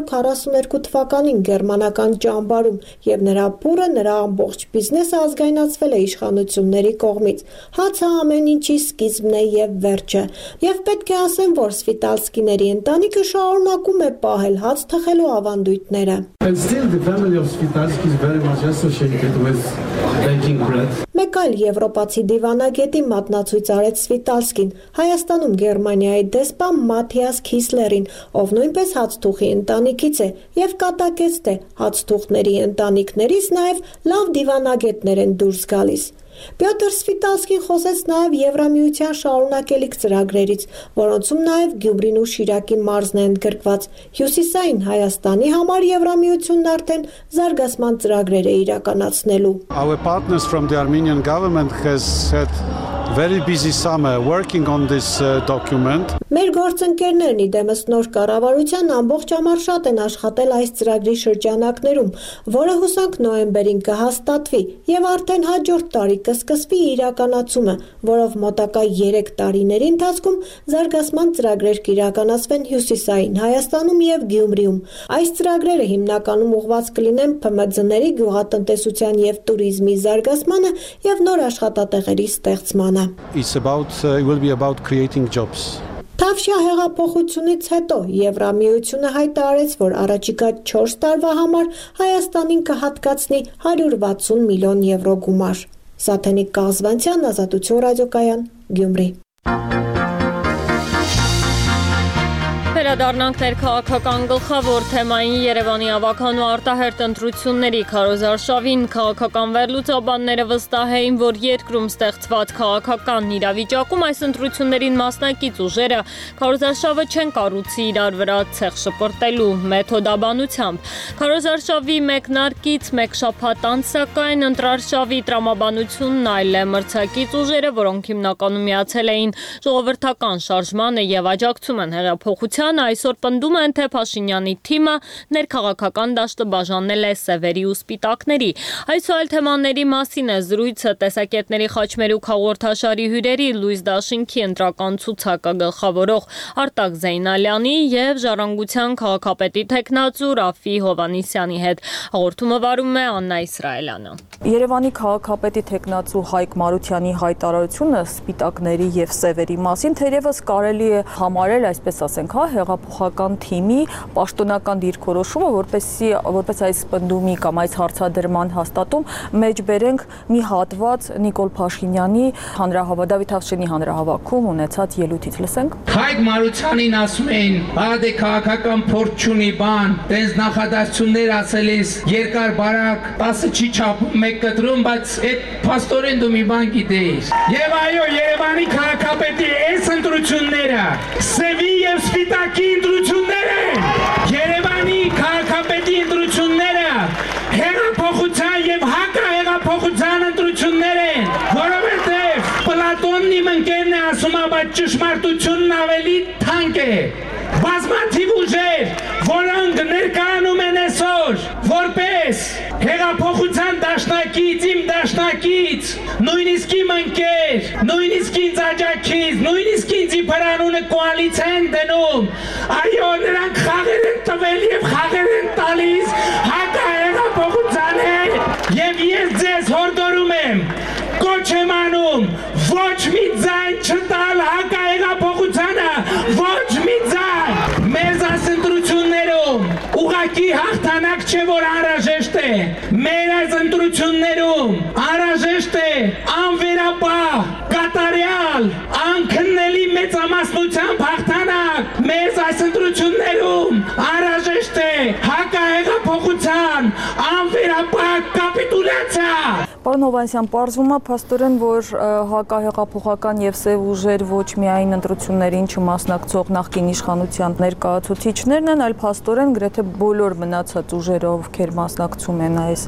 1942 թվականին գերմանական ճամբարում եւ նրա փուռը, նրա ամբողջ բիզնեսը ազգայնացվել է իշխանությունների կողմից։ Հացը ամեն ինչի սկիզբն է եւ վերջը։ Եվ պետք է ասեմ, որ Սվիտալսկիների ընտանիքը շարունակում է պահել հաց թխելու ավանդույթները։ And still the family of Svitalski is very much associated with baking bread. Մեկ այլ եվրոպացի դիվանագետի մատնացույց արեց Սվիտալսկին, Հայաստանում Գերմանիայի դեսպան Մաթիաս Քիսլերին, ով նույնպես հացթուխի ընտանիքից է եւ կատակեց, թե հացթուխների ընտանիքներից նաեւ լավ դիվանագետներ են դուրս գալիս։ Պյոտր Սվիտալսկին խոսեց նաև Եվրամիության շարունակելիք ծրագրերից, որոնցում նաև Գյումրին ու Շիրակի մարզն է ընդգրկված։ Հյուսիսային Հայաստանի համար Եվրամիությունն արդեն զարգացման ծրագրեր է իրականացնելու։ Our partners from the Armenian government has had very busy summer working on this document. Մեր գործընկերներն իդեմս նոր կառավարության ամբողջ ամառ շատ են աշխատել այս ծրագրի շրջանակներում, որը հուսանք նոյեմբերին կհաստատվի եւ արդեն հաջորդ տարի կսկսվի իրականացումը, որով մոտակա 3 տարիների ընթացքում զարգացման ծրագրեր կիրականացվեն Հյուսիսային Հայաստանում եւ Գյումրիում։ Այս ծրագրերը հիմնականում ուղղված կլինեն ՓՄԶ-ների գյուղատնտեսության եւ туриզմի զարգացմանը եւ նոր աշխատատեղերի ստեղծմանը։ It will be about creating jobs. Թավշյա հեղափոխությունից հետո Եվրամիությունը հայտարարեց, որ առաջիկա 4 տարվա համար Հայաստանին կհատկացնի 160 միլիոն եվրո գումար։ Սաթենիկ Կազվանցյան, Ազատություն ռադիոկայան, Գյումրի։ Վերադառնանք ներքաղաքական գլխավոր թեմային Երևանի ավագանու արտահերթ ընտրությունների քարոզարշավին քաղաքական վերլուծաբանները վստահ էին, որ երկրում ստեղծված քաղաքական իրավիճակում այս ընտրություններին մասնակից ուժերը քարոզարշավը չեն կառուցի իրար վրա ցեղ շպրտելու մեթոդաբանությամբ։ Քարոզարշավի մեկնարկից մեկ շաբաթ անց սակայն ընտրարշավի տրամաբանությունն այլ է մրցակից ուժերը, որոնք հիմնականում միացել էին ժողովրդական շարժմանը եւ աջակցում են հեղափոխությանը, այսօր պնդում են, թե Փաշինյանի թիմը ներքաղաքական դաշտը բաժանել է սևերի ու սպիտակների։ Այս ու այլ թեմաների մասին է զրույցը տեսակետների խաչմերուկ հաղորդաշարի հյուրերի Լույս Դաշինքի ընտրական ցուցակը գլխավորող Արտակ Զեյնալյանի եւ Ժառանգության քաղաքապետի տեխնացու Ռաֆի Հովանիսյանի հետ։ Հաղորդումը վարում է Աննա Իսրայելյանը։ Երևանի քաղաքապետի տեխնացու Հայկ Մարությանի հայտարարությունը սպիտակների եւ սևերի մասին թերևս կարելի է համարել, այսպես ասենք, հեղափոխական թիմի պաշտոնական դիրքորոշումը, որպես այս պնդումի կամ այս հարցադրման հաստատում մեջբերենք մի հատված Նիկոլ Փաշինյանի Դավիթ Ավշենի հանրահավաքում ունեցած ելույթից, լսենք։ Հայկ Մարությանին ասում էին, «Ադե քաղաքական փորձ չունի բան, տենց նախադասություններ ասելիս երկար բարակ 10 չի չափում մեկ կտրում, բայց այդ փաստորեն դու մի բան գիտեիր»։ Եվ այո, Երևանի քաղաքապետի այս ընտրությունները սևի եւ սպիտակի ընտրություններ են։ Երևանի քաղաքապետի ընտրությունները հեղափոխության եւ հակահեղափոխության ընտրություններ են, որովհետեւ Պլատոնն իմ ընկերն է ասում, բայց ճշմարտությունն ավելի թանկ է։ Բազմաթիվ ուժեր, որոնք ներկայանում են այսօր որպես հեղափոխության դաշնակից, իմ դաշնակից, նույնիսկ իմ ընկեր, նույնիսկ ինձ աջակից, նույնիսկ ինձ իբր անունը կոալիցիա են դնում, այո, նրանք խաղեր են տվել եւ խաղեր են տալիս հակահեղափոխության հետ, եւ ես ձեզ հորդորում եմ, կոչ եմ անում, ոչ մի ձայն չտալ հակահեղափոխությանը, ոչ մի ձայն։ Մեզ այս ընտրություններում ուղղակի հաղթանակ չէ, որ անհրաժեշտ է։ Մեր այս ընտրություններում անհրաժեշտ է անվերապահ, կատարյալ, անքննելի մեծամասնությամբ հաղթանակ։ Մեզ այս ընտրություններում անհրաժեշտ է հակահեղափոխության անվերապահ կապիտուլյացիա։ Պարոն Հովանեսյան, պարզվում է փաստորեն, որ հակահեղափոխական եւ սև ուժեր ոչ միայն ընտրություններին չմասնակցող նախկին իշխանության ներկայացուցիչներն են, այլ փաստորեն գրեթե բոլոր մնացած ուժերը, ովքեր մասնակցում են այս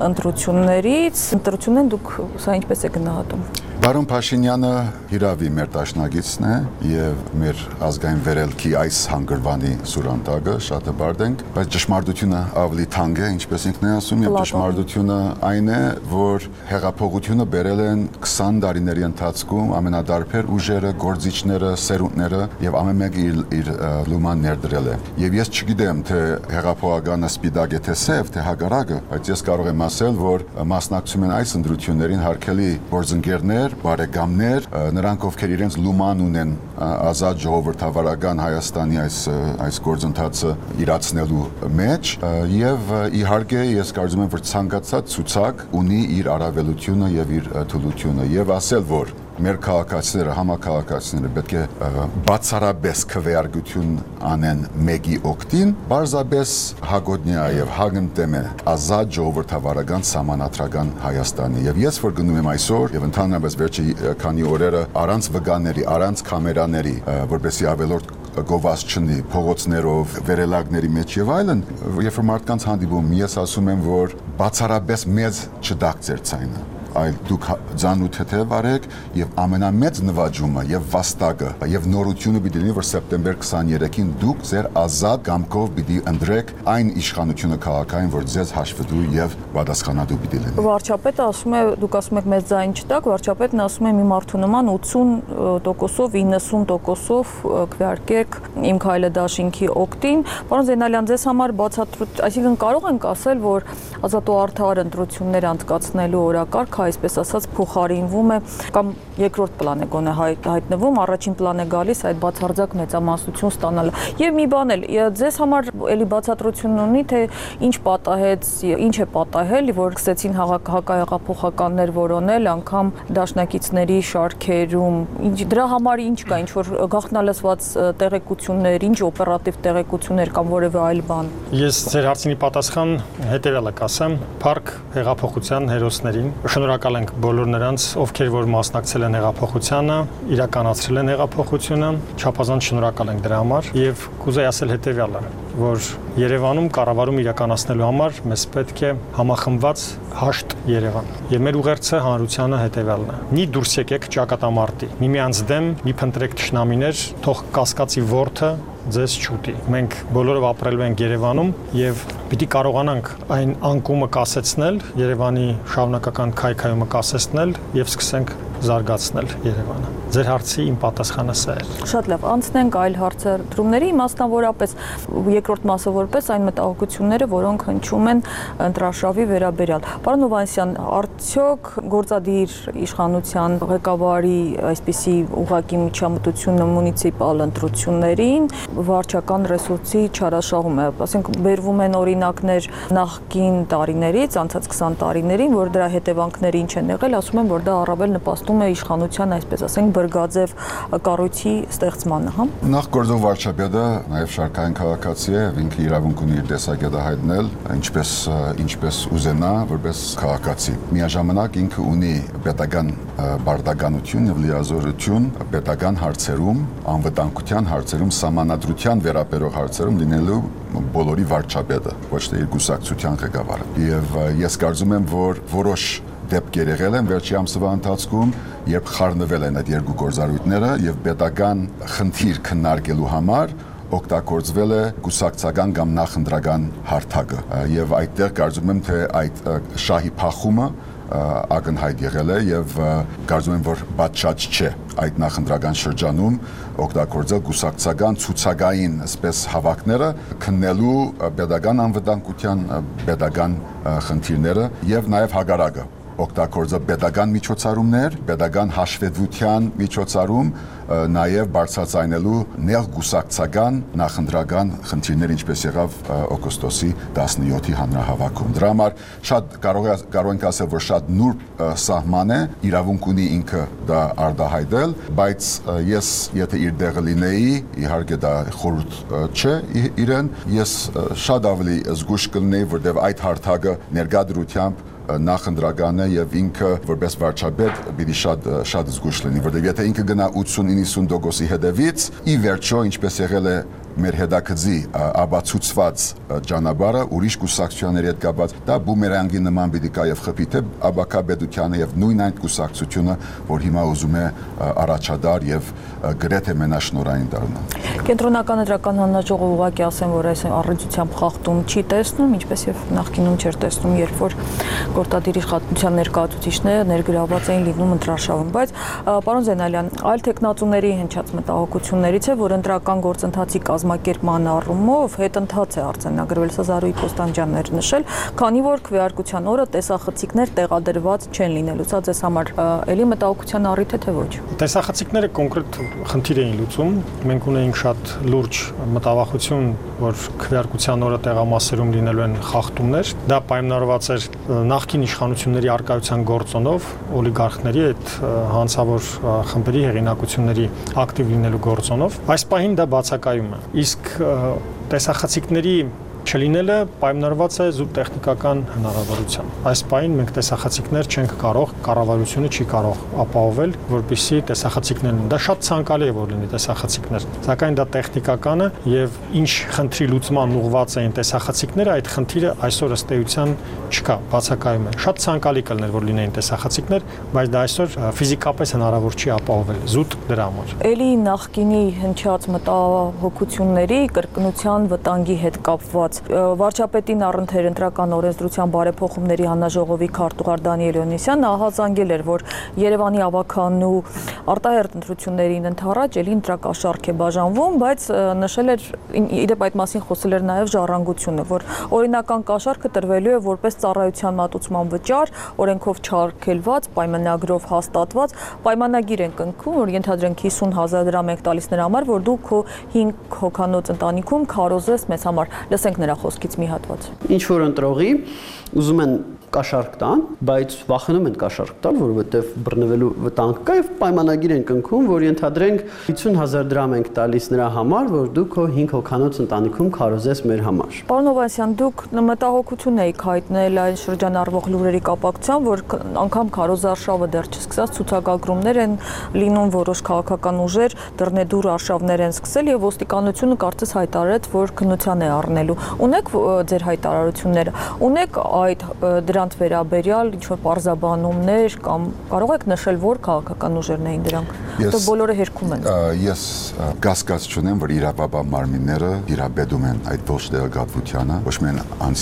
ընտրություններին դուք սա ինչպես եք գնահատում։ Բարոն Փաշինյանը հիրավի մեր դաշնակիցն է եւ մեր ազգային վերելքի այս հանգրվանի սուրանտակը շատ բարդ ենք, բայց ճշմարտությունը ավելի թանկ է, ինչպես ինքն է ասում, եւ ճշմարտությունը այն է, որ հեղափոխությունը բերել են 20 տարիների ընթացքում ամենադարբեր ուժերը, գործիչները, սերունդները եւ ամեն մեկը իր լուման ներդրել է։ Եվ ես չգիտեմ, թե հեղափոխականը սպիտակ է թե սև, թե հակառակը, բայց ես կարող եմ ասել, որ մասնակցում են այս ընտրություններին հարգելի գործընկերներ, բարեկամներ, նրանք ովքեր իրենց լուման ունեն ազատ ժողովրդավարական Հայաստանի այս գործընթացը իրացնելու մեջ եւ իհարկե ես կարծում եմ որ ցանկացած ցուցակ ունի իր առավելությունը եւ իր թուլությունը եւ ասել որ մեր քաղաքացիները, համակարգացիները պետք է բացառապես քվեարկություն անեն մեկի օգտին, բարձրապես հագոտնյա եւ հագնտեմ է ազատ ժողովրդավարական սահմանադրական Հայաստանի։ Եվ ես որ գնում եմ այսօր եւ ընդհանրապես վերջի քանի օրերը առանց վկաների, առանց կամերաների, որպեսզի ավելորդ գովազ չնի փողոցներով, վերելակների մեջ եւ այլն, երբ որ մարդկանց հանդիպում ես ասում եմ, որ բացառապես մեծ չդակցեր ցայնը այլ դուք ձանութ թեթև արեք եւ ամենամեծ նվաճումը եւ վաստակը եւ նորությունը պիտի լինի որ սեպտեմբեր 23-ին դուք ձեր ազատ կամքով պիտի ընտրեք այն իշխանությունը քաղաքային որ ձեզ հաշվետու եւ պատասխանատու պիտի լինի։ Վարչապետը ասում է, դուք ասում եք մեծ ձայն չտակ, վարչապետն ասում է մի մարդու նման 80%-ով 90%-ով քվեարկեք իմ քայլը դաշինքի օգտին։ Պարոն Զեյնալյան, ձեզ համար բացատրություն, այսինքն կարող ենք ասել, որ ազատ ու արդար ընտրություններ անցկացնելու օրակարգ այսպես ասած փոխարինվում է կամ երկրորդ պլան է գոնե հայտնվում, առաջին պլան է գալիս այդ բացարձակ մեծամասնություն ստանալը։ Եվ մի բան էլ, ձեզ համար էլի բացատրություն ունի, թե ինչ պատահեց, ինչ է պատահել, որ սկսեցին հակահեղափոխականներ որոնել, անգամ դաշնակիցների շարքերում, դրա համար ինչ կա, ինչ որ գաղտնալսված տեղեկություններ, ինչ օպերատիվ տեղեկություններ կամ որևէ այլ բան։ Ես ձեր հարցինի պատասխան հետևյալը կասեմ, փառք հեղափոխության հերոսներին։ Շնորհակալ ենք բոլոր նրանց, ովքեր որ մասնակցել են հեղափոխությանը, իրականացրել են հեղափոխությունը, չափազանց շնորհակալ ենք դրա համար եւ կուզեի ասել հետևյալը, որ Երևանում կառավարում իրականացնելու համար մեզ պետք է համախմբված հաշտ Երևան։ Եվ մեր ուղերձը հանրությանը հետևյալն է. Մի դուրս եկեք ճակատամարտի, միմյանց դեմ մի փնտրեք թշնամիներ, թող կասկածի ворթը ձեզ չուտի։ Մենք բոլորով ապրելու ենք Երևանում եւ պիտի կարողանանք այն անկումը կասեցնել, Երևանի շարունակական քայքայումը կասեցնել եւ սկսենք զարգացնել Երևանը։ Ձեր հարցի իմ պատասխանը սա է։ Շատ լավ, անցնենք այլ հարցադրումների, մասնավորապես երկրորդ մասը որպես այն մտահոգությունները, որոնք հնչում են ընտրաշավի վերաբերյալ։ Պարոն Հովհաննիսյան, արդյոք գործադիր իշխանության ղեկավարի այսպիսի ուղղակի միջամտությունը մունիցիպալ ընտրություններին վարչական ռեսուրսի չարաշահում է, ասենք բերվում են օրինակներ նախկին տարիներից, անցած 20 տարիներին, որ դրա հետևանքները ինչ են եղել, ասում են, որ դա առավել նպաստում է իշխանության, այսպես ասենք, բրգաձև կառույցի ստեղծմանը, հա։ Նախ գործող վարչապետը նաև շարքային քաղաքացի է, ինքը իրավունք ունի իր տեսակետը հայտնել, ինչպես ուզենա, որպես քաղաքացի։ Միաժամանակ ինքը ունի պետական բարդականություն եւ լիազորություն պետական հարցերում, անվտանգության հարցերում, սահմանադրության վերաբերող հարցերում լինելու բոլորի վարչապետը, ոչ թե իր կուսակցության ղեկավարը։ Եվ ես կարծում եմ, որ որոշ դեպքեր եղել են վերջի ամսվա ընթացքում, երբ խառնվել են այդ երկու գործառույթները եւ պետական խնդիր քննարկելու համար օգտագործվել է կուսակցական կամ նախընտրական հարթակը եւ այդտեղ կարծում եմ թե այդ շահի փախումը ակնհայտ եղել է եւ կարծում եմ որ պատշաճ չէ այդ նախընտրական շրջանում օգտագործել կուսակցական ցուցակային այսպես հավաքները քննելու պետական անվտանգության պետական խնդիրները եւ նաեւ հագարակը օգտագործել պետական միջոցառումներ, պետական հաշվետվության միջոցառում, նաև բարձրացնելու նեղ գուսակցական նախընտրական խնդիրներ, ինչպես եղավ օգոստոսի 17-ի հանրահավաքում։ Դրա համար շատ կարող ենք ասել, որ շատ նուրբ սահման է, իրավունք ունի ինքը դա արտահայտել, բայց ես եթե իր տեղը լինեի, իհարկե դա խորհուրդ չէ իրեն, ես շատ ավելի զգույշ կլինեի, որտեղ այդ հարթակը ներկայությամբ նախընտրական է եւ ինքը որպես վարչապետ պիտի շատ զգույշ լինի, որտեղ եթե ինքը գնա 80-90%-ի հետևից, ի վերջո ինչպես եղել է մեր հետաքրքրի ապացուցված ճանապարհը ուրիշ կուսակցությունների հետ կապված, դա բումերանգի նման պիտի կա եւ խփի թե աբակաբեդությանը եւ նույն այդ կուսակցությունը, որ հիմա ուզում է առաջադար եւ գրեթե մենաշնորհային դառնալ։ Կենտրոնական ընտրական հանձնաժողովը ուղղակի ասեմ, որ այս առնչությամբ խախտում չի տեսնում, ինչպես եւ նախկինում չէր տեսնում, երբ որ գործադիր իշխանության ներկայացուցիչները ներգրաված էին լինում ընտրաշավում, բայց պարոն Զենալյան, այլ տեխնացուների հնչած մտահոգություններից է, որ ընտրական գործընթացի կազմակերպման առումով հետընթաց է արձանագրվել, սա Զարուհի Կոստանդյանն էր նշել, քանի որ քվեարկության օրը տեսախցիկներ տեղադրված չեն լինելու, սա ձեզ համար էլի մտահոգության առիթ է թե ոչ։ Տեսախցիկները կոնկրետ խնդիր էին լուծում, մենք ունեինք շատ լուրջ մտավախություն, որ քվեարկության օրը տեղամասերում լինելու են խախտումներ, դա պայմանավորված էր նախկին իշխանությունների արկայության գործոնով, օլիգարխների այդ հանցավոր խմբերի հեղինակությունների ակտիվ լինելու գործոնով, այս պահին դա բացակայում է, իսկ տեսախցիկների չլինելը պայմանավորված է զուտ տեխնիկական հնարավորությամբ։ Այս պահին մենք տեսախցիկներ չենք կարող, կառավարությունը չի կարող ապահովել, որպեսզի տեսախցիկներն դա շատ ցանկալի է որ լինի տեսախցիկներ, սակայն դա տեխնիկական է եւ ինչ խնդրի լուծման ուղղված էին տեսախցիկները, այդ խնդիրը այսօր ըստ էության չկա, բացակայում է։ Շատ ցանկալի կլներ որ լինեին տեսախցիկներ, բայց դա այսօր ֆիզիկապես հնարավոր չի ապահովել զուտ դրա համար։ Էլի նախկինի հնչած մտահոգությունների կրկնության վտանգի հետ կապված հատված։ Վարչապետին առընթեր ընտրական օրենսդրության բարեփոխումների հանձնաժողովի քարտուղար Դանիել Օնիսյանն ահազանգել էր, որ Երևանի ավականու արտահերթ ընտրություններին ընդառաջ էլի ընտրակաշառք է բաժանվում, բայց նշել էր իդեպ այդ մասին խոսել էր նաև Ժառանգությունը, որ օրինական կաշառքը տրվելու է որպես ծառայության մատուցման վճար, օրենքով չարգելված, պայմանագրով հաստատված, պայմանագիր են կնքում, որ ենթադրենք 50,000 դրամ եք տալիս նրա համար, որ դու քո 5 հոգանոց ընտանիքում քարոզես մեզ համար։ Լսենք նրա խոսքից մի հատված։ Ինչ որ ընտրողի ուզում են կաշառք տան, բայց վախենում են կաշառք տալ, որովհետև բռնվելու վտանգ կա եւ պայմանագիր են կնքում, որ ենթադրենք 50,000 դրամ ենք տալիս նրա համար, որ դու քո 5 հոգանոց ընտանիքում քարոզես մեր համար։ Պարոն Հովհաննիսյան, դուք մտահոգություն եք հայտնել այն շրջանառվող լուրերի կապակցությամբ, որ անգամ քարոզարշավը դեռ չսկսած ցուցակագրումներ են լինում, որոշ քաղաքական ուժեր դռնեդուր արշավներ են սկսել եւ ոստիկանությունը կարծես հայտարարեց, որ քննության է առնելու։ Ունեք ձեր հայտարարությունները, ունեք այդ դրանց վերաբերյալ ինչ-որ պարզաբանումներ կամ կարող եք նշել, որ քաղաքական ուժերն էին դրանք, որտեղ բոլորը հերքում են։ Ես կասկած չունեմ, որ իրավաբան մարմինները իրաբեդում են այդ ողջ դեղագատվությանը, ոչ միայն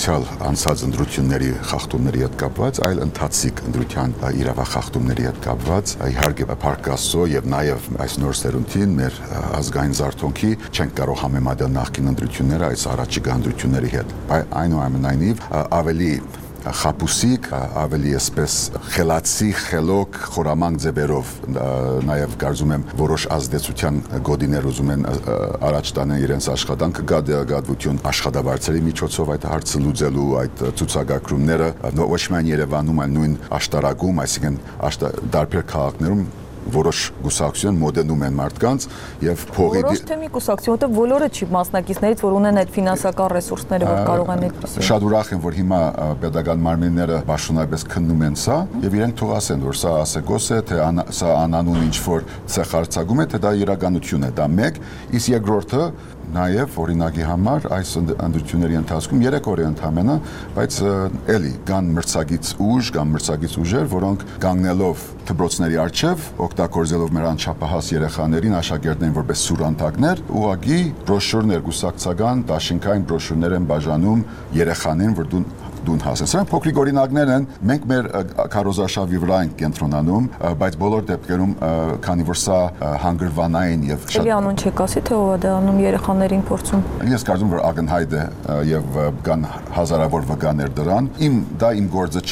անցած ընտրությունների խախտումների հետ կապված, այլ ընթացիկ ընտրության իրավախախտումների հետ կապված, իհարկե Փառք Աստծո եւ նաեւ այս նոր սերունդին մեր ազգային զարթոնքի չենք կարող համեմատել նախկին ընտրությունները այս առաջիկա ընտրությունների հետ, բայց այնուամենայնիվ ավելի խապուսիկ, ավելի այսպես խելացի, խելոք, խորամանկ ձևերով նաև կարծում եմ որոշ ազդեցության գոտիներ ուզում են առաջ տանել իրենց աշխատանքը գադվություն աշխատավարձերի միջոցով այդ հարցը լուծելու այդ ցուցակագրումները ոչ միայն Երևանում, այլ նույն աշտարակում, այսինքն տարբեր քաղաքներում որոշ կուսակցություն մոդենում են մարդկանց եւ փողի որոշ թեմի կուսակցություն, որտեղ բոլորը չի մասնակիցներից, որ ունեն այդ ֆինանսական ռեսուրսները, որ կարող են այդպես։ Շատ ուրախ եմ, որ հիմա pedagogan մարմինները պաշտոնապես քննում են սա եւ իրենք թող ասեն, որ սա ասեկոս է, թե սա անանուն ինչ որ ցեխարցակում է, թե դա իրականություն է, դա մեկ, իսկ երկրորդը նաև օրինակի համար այս ընտրությունների ընթացքում 3 օր է ընդամենը, բայց էլի կան մրցակից ուժեր, որոնք կանգնելով դպրոցների առջև, օգտագործելով մեր անչափահաս երեխաներին, աշակերտներին որպես սուրանդակներ, ուղղակի բրոշյուրներ, կուսակցական, դաշինքային բրոշյուրներ են բաժանում երեխաներին, որ դուն հասեն։ Սրանք փոքրիկ օրինակներ են, մենք մեր քարոզարշավի վրա ենք կենտրոնանում, բայց բոլոր դեպքերում, քանի որ սա հանգրվանային եւ շատ անուն չեք ասի, թե ով է դա անում երեխաներին փորձում։ Ես կարծում որ ակնհայտ է եւ կան հազարավոր վկաներ դրան։ Դա իմ գործը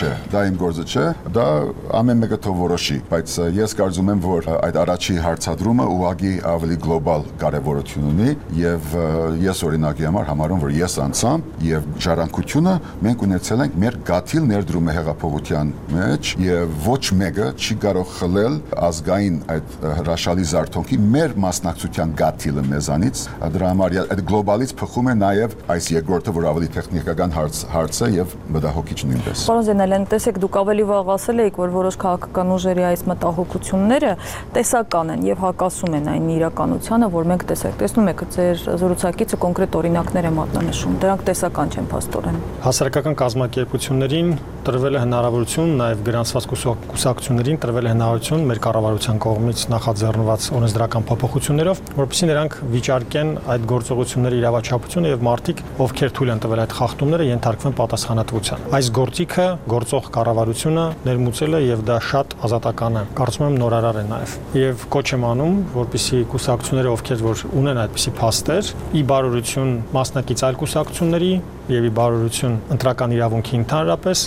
չէ, դա ամեն մեկը թող որոշի, բայց ես կարծում եմ, որ այդ առաջի հարցադրումը ուղղակի ավելի գլոբալ կարեւորություն ունի եւ ես օրինակի համար համարում որ ես անցամ եւ ժառանգությունը մենք ունեցել ենք մեր գաթիլ ներդրումը հեղափոխության մեջ եւ ոչ մեկը չի կարող խլել ազգային այդ հրաշալի զարթոնքի մեր մասնակցության գաթիլը մեզանից դրա համար այդ գլոբալից փոխում է նաեւ այս երկրորդը որ ավելի տեխնիկական հարց է եւ մտահոգիչ նույնպես։ Պարոն Զենալյան, տեսեք դուք ավելի վաղ ասել եք որ որոշ քաղաքական ուժերի այս մտահոգությունները տեսական են եւ հակասում են այն իրականությանը, որ մենք տեսնում եք ձեր զրուցակիցը կոնկրետ օրինակներ է մատնանշում։ Դրանք տեսական չեն փաստորեն։ Հասարակական կազմակերպություններին տրվել է հնարավորություն, նաև գրանցված կուսակցություններին տրվել է հնարավորություն մեր կառավարության կողմից նախաձեռնված օրենսդրական փոփոխություններով, որպեսզի նրանք վիճարկեն այդ գործողությունների իրավաչափությունը եւ մարդիկ, ովքեր թույլ են տվել այդ խախտումները, ենթարկվեն պատասխանատվության։ Այս գործիքը գործող կառավարությունը ներմուծել է եւ դա շատ ազատական է։ Կարծում եմ նորարար է նաև։ Եվ կոչ եմ անում, որպեսզի կուսակցությունները, ովքեր որ ունեն այդպիսի փաստեր, ի բարօրություն մասնակից այլ կուսակցությունների եւ ի բարօրություն ընտրական իրավունքի ընդհանրապես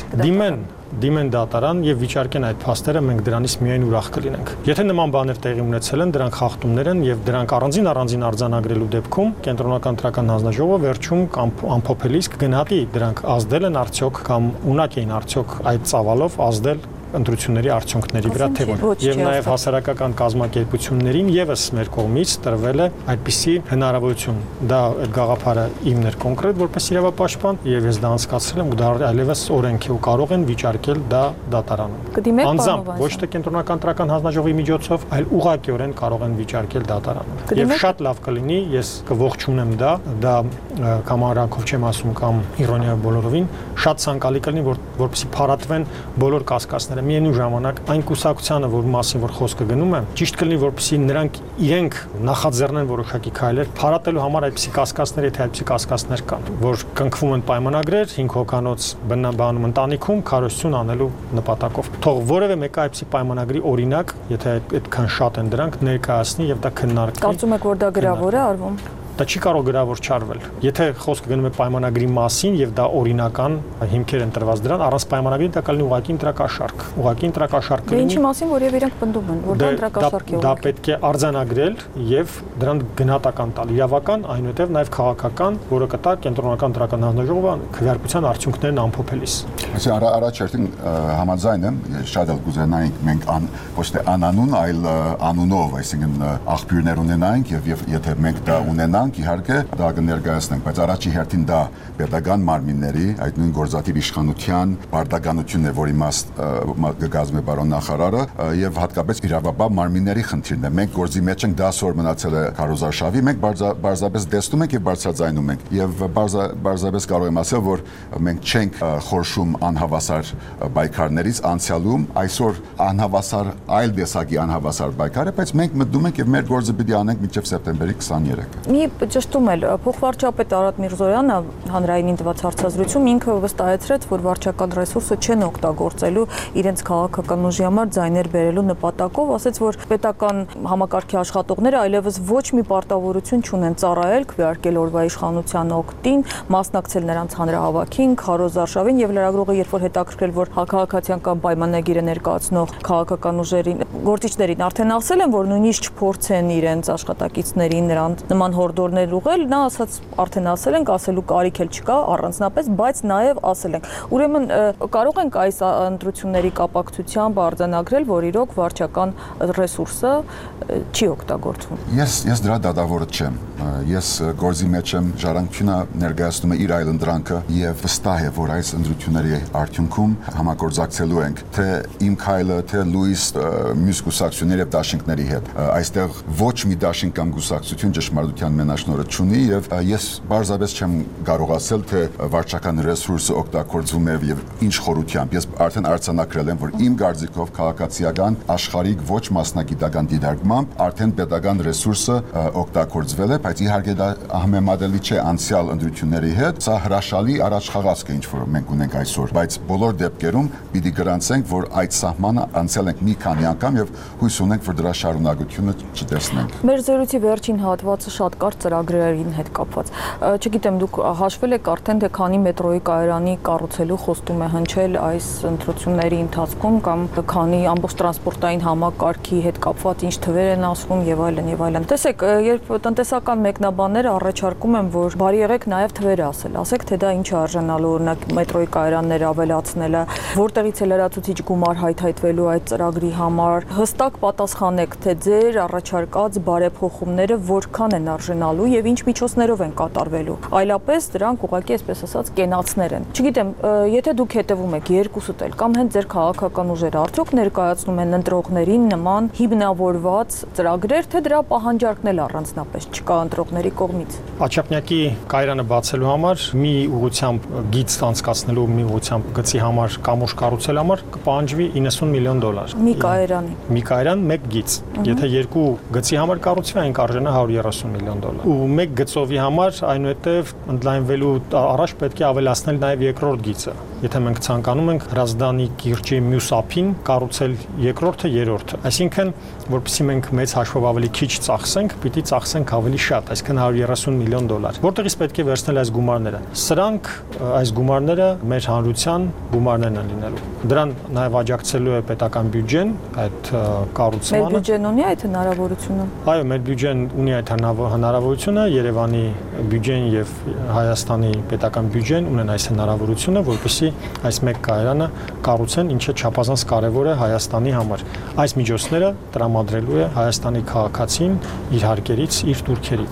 դիմեն դատարան եւ վիճարկեն այդ փաստերը, մենք դրանից միայն ուրախ կլինենք։ Եթե նման բաներ տեղի ունեցել են, դրանք խախտումներ են եւ դրանք առանձին արձանագրելու դեպքում կենտրոնական ընտրական հանձնաժողովը վերջում կամ ամփոփելիս կգնահատի դրանք ազդել են արդյոք կամ ունակ էին արդյոք այդ ծավալով ազդել ընտրությունների արդյունքների վրա թե ոչ։ Եվ նաև հասարակական կազմակերպություններին եւս մեր կողմից տրվել է այդպիսի հնարավորություն։ Դա այդ գաղափարը իմն էր կոնկրետ որպես իրավապաշտպան եւ ես դա անցկացրել եմ ու դա այլևս օրենք է ու կարող են վիճարկել դա դատարանում։ Անձամբ ոչ թե կենտրոնական ընտրական հանձնաժողովի միջոցով, այլ ուղղակիորեն կարող են վիճարկել դատարանում։ Եվ շատ լավ կլինի, ես կողջունեմ դա կամ արանքով չեմ ասում կամ իրոնիայով բոլորովին, շատ ցանկալի կլինի, որպեսզի փարատվեն բոլոր կասկածները։ Միևնույն ժամանակ այն կուսակցությանը, որ մասին որ խոսքը գնում է, ճիշտ կլինի, որպեսզի նրանք իրենք նախաձեռնեն որոշակի քայլեր փարատելու համար այդպիսի կասկածներ, եթե այդպիսի կասկածներ կան, որ կնքվում են պայմանագրեր 5 հոգանոց բնաբանում ընտանիքում քարոզություն անելու նպատակով։ Թող որևէ մեկը այդպիսի պայմանագրի օրինակ, եթե այդքան շատ են դրանք, ներկայացնի եւ դա քննարկվի։ Կարծում եք, որ դա գրավոր է արվում։ Դա չի կարող գրավոր չարվել։ Եթե խոսքը գնում է պայմանագրի մասին եւ դա օրինական հիմքեր են տրված դրան, առանց պայմանագրի դա կլինի ուղղակի ընտրակաշարք։ Ուղղակի ընտրակաշարք կլինի։ Ինչի մասին, որ եւ իրենք պնդում են, որ դա ընտրակաշարք է։ Դա պետք է արձանագրել եւ դրան գնահատական տալ։ Իրավական, այնուհետեւ նաեւ քաղաքական, որը կտա կենտրոնական դրական հանձնաժողովը քվեարկության արդյունքներն ամփոփելիս։ Այսինքն առաջերտին համաձայն եմ, շատ էլ կուզենայինք մենք ոչ թե անանուն, այլ անունով, այսինքն աղբյուրներ ունենայինք եւ եթե մենք դա ունենանք, իհարկե դա կներկայացնենք, բայց առաջի հերթին դա պետական մարմինների, այդ նույն գործատիպ իշխանության բարդականությունն է, որի կգազմի պարոն նախարարը եւ հատկապես իրավաբան մարմինների խնդիրն է։ Մենք գործի մեջ ենք 10 օր մնացել է քարոզարշավի, մենք բարձրապես տեսնում ենք եւ բարձրաձայնում ենք եւ բարձրապես կարող եմ ասել, որ մենք չենք խորշում անհավասար պայքարներից անցյալում, այսօր անհավասար այլ տեսակի անհավասար պայքար է, բայց մենք մտնում ենք եւ մեր գործը պիտի անենք մինչեւ սեպտեմբերի 23-ը։ Մի ճշտում էլ փոխվարչապետ Արադ Միրզոյանը հանրայինին տված հարցազրույցում ինքը վստահեցրեց, որ վարչական ռեսուրսը չեն օգտագործելու իրենց քաղաքական ուժի համար ձայներ բերելու նպատակով, ասաց, որ պետական համակարգի աշխատողները այլևս ոչ մի պարտավորություն չունեն ծառայել, քվեարկել օրվա իշխանության օգտին, մասնակցել նրանց հանրահավաքին, քարոզարշավին եւ լրագրողը երբ որ հետաքրքրել, որ քաղաքացիական պայմանագիրը ներկայացնող քաղաքական ուժերին գործիչներին արդեն ասել են, որ նույնիսկ չփորձեն իրենց աշխատակիցներին նրանց նման հորդորներ ուղղել, նա ասաց արդեն ասել ենք, ասելու կարիք էլ չկա առանձնապես, բայց նաև ասել ենք։ Ուրեմն կարող ենք այս ընտրությունների կապակցությամբ արձանագրել, որ իրոք վարչական ռեսուրսը չի օգտագործվում։ Ես դրա դատավորը չեմ։ Ես գործի մեջ եմ, ժառանգությունը ներկայացնում է իր այլընտրանքը եւ վստահ է, որ այս ընտրությունների արդյունքում համագործակցելու ենք թե իմ քայլը, թե Լուիս մյուս կուսակցությունների եւ դաշինքների հետ։ Այստեղ ոչ մի դաշինք կամ կուսակցություն ճշմարտության մենաշնորհը չունի եւ ես բարձրապես չեմ կարող ասել, թե վարչական ռեսուրսը օգտագործվում է եւ ինչ խորությամբ։ Ես արդեն արձանագրել եմ, որ իմ կարծիքով քաղաքացիական աշխարհիկ ոչ մասնագիտական դիտարկմամբ արդեն պետական ռեսուրսը օգտագործվել է, բայց իհարկե դա համեմատելի չէ անցյալ ընտրությունների հետ։ Սա հրաշալի առաջխաղացք է ինչ որ մենք ունենք այսօր, բայց բոլոր դեպքերում պիտի գրանցենք, որ այդ սահմանը անցել ենք մի քանի անգամ եւ հույս ունենք, որ դրա շարունակությունը չտեսնենք։ Մեր զրույցի վերջին հատվածը շատ կարճ ծրագրերին հետ կապված։ Չգիտեմ, դուք հաշվել եք արդեն թե քանի մետրոյի կայարանի կառուցելու խոստում է հնչել այս ընտրությունների ընթացքում կամ քանի ամբողջ տրանսպորտային համակարգի հետ կապված ինչ թվեր են ասվում եւ այլն եւ այլն։ Տեսեք, երբ տնտեսական մեկնաբանները առաջարկում են, որ բարի եղեք նաեւ թվերը ասեք, թե դա ինչ է արժանալու, օրինակ մետրոյի կայարանները ավելացնելը, որտեղից է լրացուցիչ գումար հայթայթվելու այդ ծրագրի համար, հստակ պատասխանեք, թե ձեր առաջարկած բարեփոխումները որքան են արժանալու եւ ինչ միջոցներով են կատարվելու։ Այլապես դրանք ուղղակի, այսպես ասած, կենացներ են։ Չգիտեմ, եթե դուք հետևում եք երկուսուդ էլ կամ հենց ձեր քաղաքական ուժերը արդյոք ներկայացնում են ընտրողներին նման հիմնավորված ծրագրեր, թե դրա պահանջարկն էլ առանձնապես չկա ընտրողների կողմից։ Աչափնյակի կայարանը բացելու համար մի ուղղությամբ գիծ անցկացնելու, մի ուղղությամբ գծի համար կամուշ կառուցելու համար կպահանջվի $90 միլիոն։ Մի կայարանի։ Մի կայարան, մեկ գիծ։ Եթե երկու գծի համար կառուցվի, այն կարժանա $130 միլիոն։ Ու մեկ գծովի համար այնուհետև ընդլայնվելու առաջ պետք է ավելացնել նաև երկրորդ գիծը։ Եթե մենք ցանկանում ենք Հրազդանի կիրճի մյուս ափին կառուցել երկրորդը, երրորդը, այսինքն որպեսզի մենք մեծ հաշվով ավելի քիչ ծախսենք, պիտի ծախսենք ավելի շատ, այսինքն $130 միլիոն։ Որտեղից պետք է վերցնել այս գումարները։ Սրանք այս գումարները մեր հանրության գումարներն են լինելու։ Դրան նաև աջակցելու է պետական բյուջեն այդ կառուցմանը։ Մեր բյուջեն ունի այդ հնարավորությունը։ Այո, մեր բյուջեն ունի այդ հնարավորությունը, Երևանի բյուջեն եւ Հայաստանի պետական բյուջեն ունեն այս հնարավորությունը, որպեսզի այս մեկ կայարանը կառուցեն, ինչը չափազանց կարևոր է Հայաստանի համար։ Այս միջոցները տրամադրելու է Հայաստանի քաղաքացին իր հարկերից, իր տուրքերից։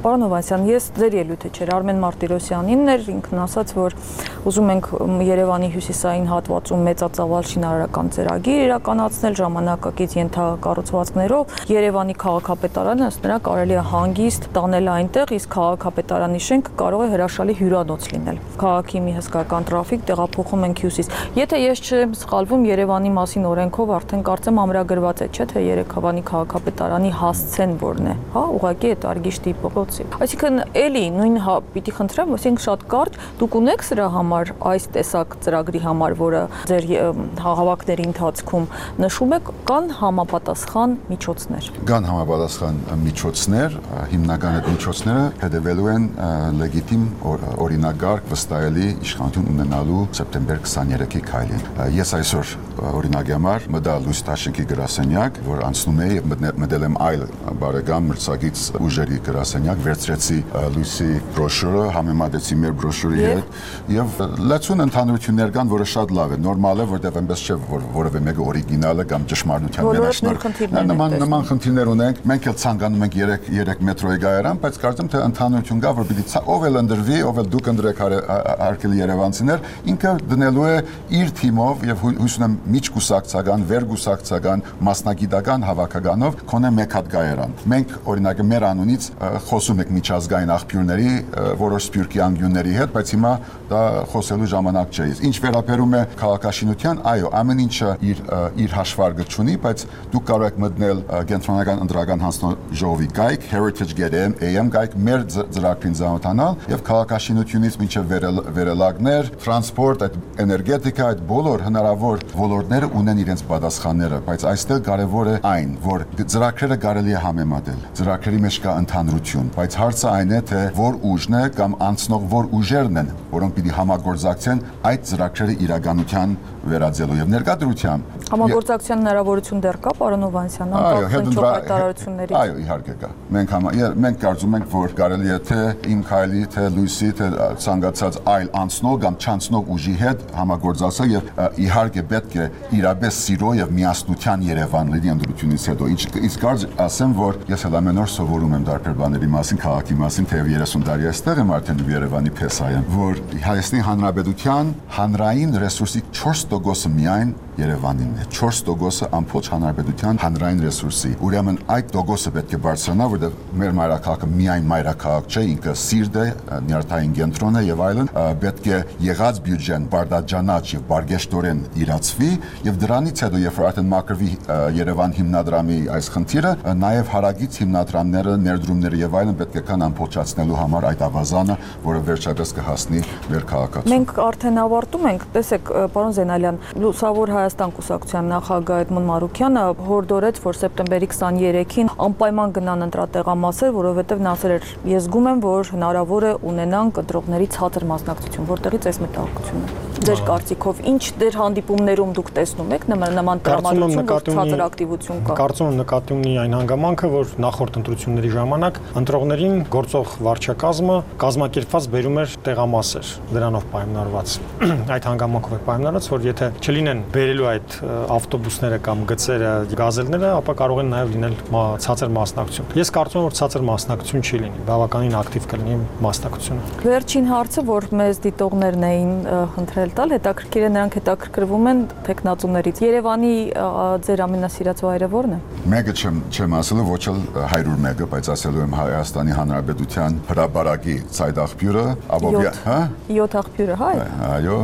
Պարոն Հովանեսյան, ես ձեր ելույթը չէր, Արմեն Մարտիրոսյանին էր, ինքն ասաց, որ ուզում ենք Երևանի հյուսիսային հատվածում մեծածավալ շինարարական ծրագիր իրականացնել ժամանակակից ենթակառուցվածքներով։ Երևանի քաղաքապետարանը ըստ նրա կարելի է հանգիստ տանել այնտեղ, իսկ քաղաքապետարանի շենքը կարող է հրաշալի հյուրանոց լինել։ Քաղաքի մի հսկայական տրաֆիկ տեղափոխում ենք հյուսիս։ Եթե ես չեմ սխալվում, Երևանի մասին օրենքով արդեն կարծեմ ամրագրված է, չէ՞, թե Երևանի քաղաքապետարանի հասցեն որն է, հա, ուղղակի այդ Արգիշտի փողոցի։ Այսինքն էլի նույն պիտի խնդրեմ, ասենք շատ կարճ, դուք ունեք սրա համար այս տեսակ ծրագրի համար, որը ձեր հավաքների ընթացքում նշում եք, կան համապատասխան միջոցներ։ Կան համապատասխան միջոցներ, հիմնական այդ միջոցները հետևելու են լեգիտիմ օրինագարկ վստահելի իշխանություն ունենալու սեպտեմբեր 23-ի քայլին։ Ես այսօր օրինակի համար մտա լույս դաշինքի գրասենյակ, որ անցնում է եւ մտել եմ այլ բարեկամ մրցակից ուժերի գրասենյակ, վերցրեցի լույսի բրոշյուրը, համեմատեցի մեր բրոշյուրի հետ եւ լեցուն ընդհանրություններ կան, որը շատ լավ է, նորմալ է, որտեղ այնպես չէ, որ որևէ մեկը օրիգինալ է կամ ճշմարտության վերաշնորհ։ Նման խնդիրներ ունենք, մենք էլ ցանկանում ենք 3 մետրոյի գայարան, բայց կարծեմ թե ընդհանրություն կա, որ պիտի ով էլ ընդրվի, ով էլ դուք ընդրեք հարկելի երևանցիներ, ինքը դնելու է իր թիմով եւ հույս ունեմ միջկուսակցական, վերգուսակցական, մասնագիտական հավաքականով կոնե մեկ հատ գայարան։ Մենք օրինակը մեր անունից խոսում ենք միջազգային աղբյուրների, որոշ սփյուռքի անկյունների հետ, բայց հիմա դա խոսելու ժամանակ չէ։ Ինչ վերաբերում է քաղաքաշինության, այո, ամեն ինչը իր հաշվարկը ունի, բայց դուք կարող եք մտնել կենտրոնական ընտրական հանձնաժողովի գայք, Heritage Get-AM գայք, մեր ծրագրին ծանոթանալ եւ քաղաքաշինությունից մինչեւ վերելակներ, տրանսպորտ, այդ էներգետիկա, այդ բոլոր հնարավոր ոլորտները ունեն իրենց պատասխանները, բայց այստեղ կարևոր է այն, որ ծրագրերը կարելի է համեմատել։ Ծրագրերի մեջ կա ընդհանրություն, բայց հարցը այն է, թե որ ուժն է կամ անցնող որ ուժերն են, որոնք պիտի համագործակցեն այդ ծրագրերը իրականության վերածելու եւ ներկայությամբ համագործակցության հնարավորություն դեռ կա, պարոն Հովանեսյան, անկախ հնչող հայտարարություններից։ Այո, իհարկե կա։ Մենք կարծում ենք, որ կարելի է թե իմ քայլի, թե լույսի, թե ցանկացած այլ անցնող կամ չանցնող ուժի հետ համագործակցել եւ իհարկե պետք է իրապես սիրո եւ միասնության Երևան լինի ընդրությունից հետո։ Իսկ կարծ ասեմ, որ ես էլ ամեն օր սովորում եմ տարբեր բաների մասին, քաղաքի մասին, թեև 30 տարի այստեղ եմ արդեն Երևանի փեսայ եմ, որ Հայաստանի Հանրապետության հանրային ռեսուրսի 4% միայն Երևանին է, 4% ամբողջ հանրապետության հանրային ռեսուրսի։ Ուրեմն այդ տոկոսը պետք է բարձրանա, որտեղ մեր մայրաքաղաքը միայն մայրաքաղաք չէ, ինքը սիրտ է, նյարդային կենտրոն է եւ այլն, պետք է եղած բյուջեն բարդաճանաչ եւ բարգեշտորեն իրացվի եւ դրանից հետո երբ արդեն մակրվի Երևան հիմնադրամի այս խնդիրը, նաեւ հարագից հիմնադրամները, ներդրումները եւ այլն պետք է կան ամփոփչացնելու համար այդ ավազանը, որը վերջապես կհասնի մեր քաղաքացուն։ Մենք արդեն ավարտում ենք, տեսեք, պարոն Զենալյան, լուսավոր Հայաստան կուսակցության նախագահ Էդմոն Մարուկյանը հորդորեց, որ սեպտեմբերի 23-ին անպայման գնան ընտրատեղամասեր, որովհետև նա ասել էր, ես զգում եմ, որ հնարավոր է ունենանք ընտրողների ցածր մասնակցություն, որտեղից այս մտահոգությունը։ Ձեր կարծիքով ինչ դեր հանդիպումներում դուք տեսնում եք նման տրամադրություն, որ ցածր ակտիվություն կա։ Կարծում եմ նկատի ունի այն հանգամանքը, որ նախորդ ընտրությունների ժամանակ ընտրողներին գործող վարչակազմը կազմակերպված բերում էր տեղամասեր, դրանով պայմանավորված։ Այդ հանգամանքով է պայմանավորված, որ եթե չլինեն բերելու այդ ավտոբուսները կամ գծերը, գազելները, ապա կարող են նաև լինել ցածր մասնակցություն։ Ես կարծում եմ, որ ցածր մասնակցություն չի լինի, բավականին ակտիվ կլինի մասնակցությունը։ Վերջին հարցը, որ մեզ դիտողներն էին խնդրել տալ, հետաքրքիր է, նրանք հետաքրքրվում են տեխնատուներից։ Երևանի ձեր ամենասիրած վայրը ո՞րն է։ Մեկը չեմ ասելու, ոչ էլ 101-ը, բայց ասելու եմ Հայաստանի Հանրապետության հրապարակի ցայտ աղբյուրը, Աբովյան, հա? 7 աղբյուրը, հայ։ Այո,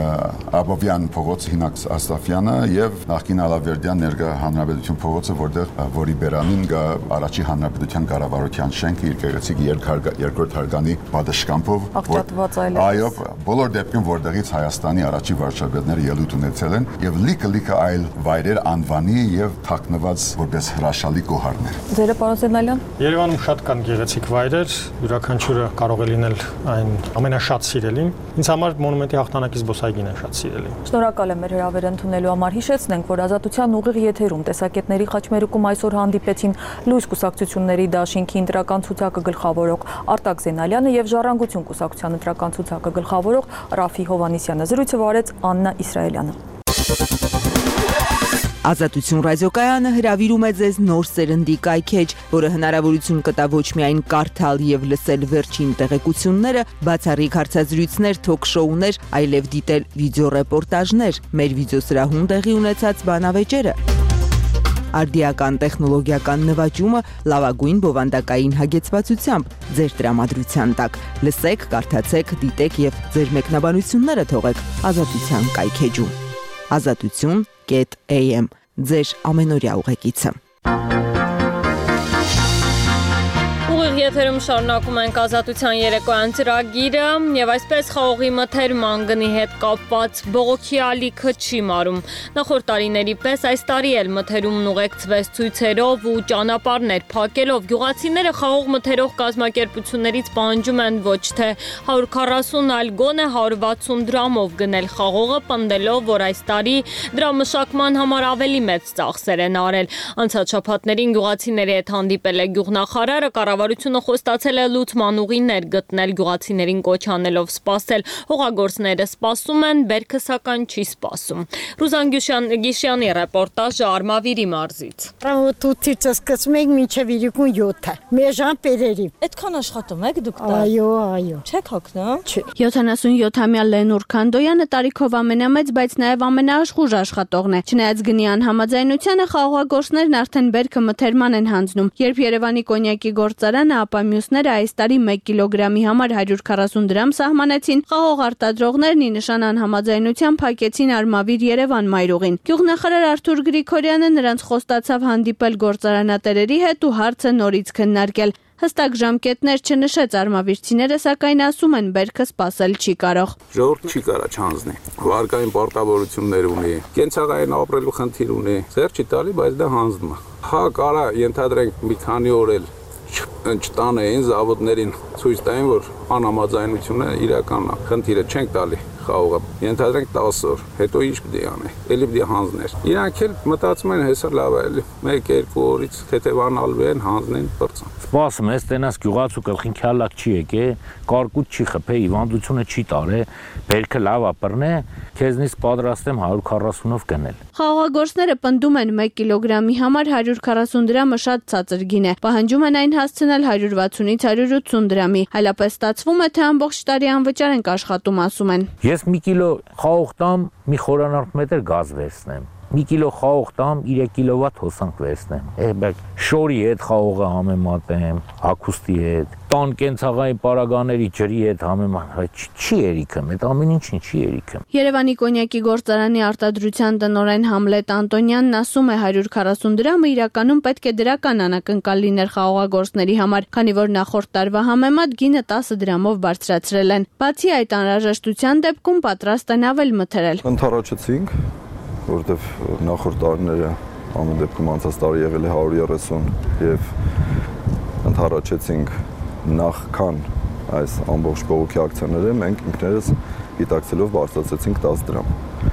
Աբովյան փողոց Հինաքս Աստաֆյանը եւ նախկին Ալավերդյան ներկա Հանրապետություն փողոցը, որի բերանին կա առաջի Հանրապետության կառավարության շենքը, իր գեղեցիկ երկրորդ հարգանի պատշգամբով, աղճատված այլևս։ Այո, բոլոր դեպքում որտեղից Հայաստանի առաջի վարչապետները ելույթ ունեցել են եւ լիքը այլ վայրեր անվանի եւ թաքնված որպես հրաշալի գոհարներ։ Ձերը պարոն Զենալյան։ Երևանում շատ կան գեղեցիկ վայրեր, յուրաքանչյուրը կարող է լինել այն ամենաշատ սիրելին։ Ինձ համար մոնումենտի հաղթանակի զբոսայգին է շատ սիրելի։ Շնորհակալ եմ մեր հրավերը ընդունելու համար։ Հիշեցնենք, որ Ազատության ուղիղ եթերում տեսակետների խաչմերուկում այսօր հանդիպեցին Լույս կուսակցությունների դաշինքի ընտրական ցուցակը գլխավորող Արտակ Զենալյանը եւ Ժառանգություն կուսակցության ընտրական ցուցակը գլխավորող Ռաֆի Հովանեսյանը։ Զրույցը վարեց Աննա Իսրայելյանը։ Ազատություն ռադիոկայանը հրավիրում է ձեզ նոր սերնդի կայքեջ, որը հնարավորություն կտա ոչ միայն կարդալ եւ լսել վերջին տեղեկությունները, բացառիկ հարցազրույցներ, թոք-շոուներ, այլև դիտել վիդեոռեպորտաժներ, մեր վիդեոսրահում տեղի ունեցած բանավեճերը։ Արդիական տեխնոլոգիական նվաճումը լավագույն բովանդակային հագեցվածությամբ ձեր տրամադրության տակ։ Լսեք, կարդացեք, դիտեք եւ ձեր մեկնաբանությունները թողեք Ազատության կայքեջում։ Azatutun.am ձեր ամենօրյա ուղեկիցը։ Եթերում շարունակում ենք Ազատության երեկոյան ծրագիրը եւ այսպես խաղողի մթերում անգնի հետ կապված բողոքի ալիքը չի մարում։ Նախորդ տարիների պես այս տարի էլ մթերումն ուղեկցվեց ցույցերով ու ճանապարհներ փակելով։ Գյուղացիները խաղող մթերող կազմակերպություններից պահանջում են ոչ թե 140, այլ գոնե 160 դրամով գնել խաղողը, պնդելով, որ այս տարի դրա մշակման համար ավելի մեծ ծախսեր են արել։ Անցած շաբաթներին գյուղացիների հետ հանդիպել է գյուղնախարարը, կառավարությունը խոստացել է լուծման ուղիներ գտնել, գյուղացիներին կոչ անելով սպասել։ Հողագործները սպասում են, բերքը սակայն չի սպասում։ Ռուզան Գիշյանի ռեպորտաժը Արմավիրի մարզից։ Ռամոտուցից սկսում ենք մինչև իրիկուն 7-ը։ Մեժան պերերի։ Այդքան աշխատում եք դուք դա։ Այո։ Չեք հոգնում։ Չէ։ 77-ամյա Լենուր Քանդոյանը տարիքով ամենամեծ, բայց նաև ամենաաշխուժ աշխատողն է։ Չնայած գնի անհամաձայնությանը, խաղողագործներն արդեն բերքը մթերման են հանձնում։ Երբ Երևանի կոնյակի գործարանը, ապա մյուսները այս տարի 1 կիլոգրամի համար 140 դրամ սահմանեցին, խաղող արտադրողներն ի նշան անհամաձայնության փակեցին Արմավիր Երևան մայրուղին։ Գյուղնախարար Արթուր Գրիգորյանը նրանց խոստացավ հանդիպել գործարանատերերի հետ ու հարցը նորից քննարկել։ Հստակ ժամկետներ չնշեց արմավիրցիները, սակայն ասում են բերքը սպասել չի կարող։ Ժողովուրդ չի կարա չանձնի։ Վարկային պարտավորություններ ունի, կենցաղային ապրելու խնդիր ունի։ Ձեռ չի տալի, բայց դա հանձնում է։ Հա կարա ենթադրենք մի քանի օր էլ չտանեին զավոդներին ցույց տային, որ անհամաձայնությունը իրական է։ Խնդիրը չենք տալի խաղողը։ Ենթադրենք 10 օր, հետո ինչ պիտի անի։ Էլի պիտի հանձներ։ Իրանք էլ մտածում են հեսա լավ է, էլի 1-2 օրից թեթևանալու են, հանձնեն, բրծան։ Սպասում ես տենաս գյուղացու գլխին քյալակ չի եկե, կարկուտ չի խփե, հիվանդությունը չի տարե, բերքը լավ ապրնե, քեզնից պատրաստ եմ 140-ով գնել։ Խաղողագործները պնդում են 1 կիլոգրամի համար 140 դրամը շատ ցածր գին է։ Պահանջում են այն հասցնել 160-ից 180 դրամի։ Այլապես ստացվում է, թե ամբողջ տարի անվճար ենք աշխատում, ասում են։ Ես մի կիլո խաղող տամ, մի խորանարդ մետր գազ վերցնեմ։ Մի կիլո խաղող տամ, 3 կիլովատ հոսանք վերցնեմ։ Շորի հետ խաղողը համեմատեմ, հագուստի հետ, տան կենցաղային պարագաների ջրի հետ համեմատեմ, չի երիքը, այդ ամեն ինչին չի երիքը։ Երևանի կոնյակի գործարանի արտադրության տնօրեն Համլետ Անտոնյանն ասում է 140 դրամը իրականում պետք է դրական անակնկալ լիներ խաղողագործների համար, քանի որ նախորդ տարվա համեմատ գինը 10 դրամով բարձրացրել են։ Բացի այդ անհրաժեշտության դեպքում պատրաստ են ավել մթերել։ Ընդառաջեցինք, որովհետև նախորդ տարիները ամեն դեպքում անցած տարի եղել է 130 եւ ընդառաջեցինք նախքան այս ամբողջ բողոքի ակցիաները մենք ինքներս գիտակցելով բարձրացրեցինք 10 դրամ։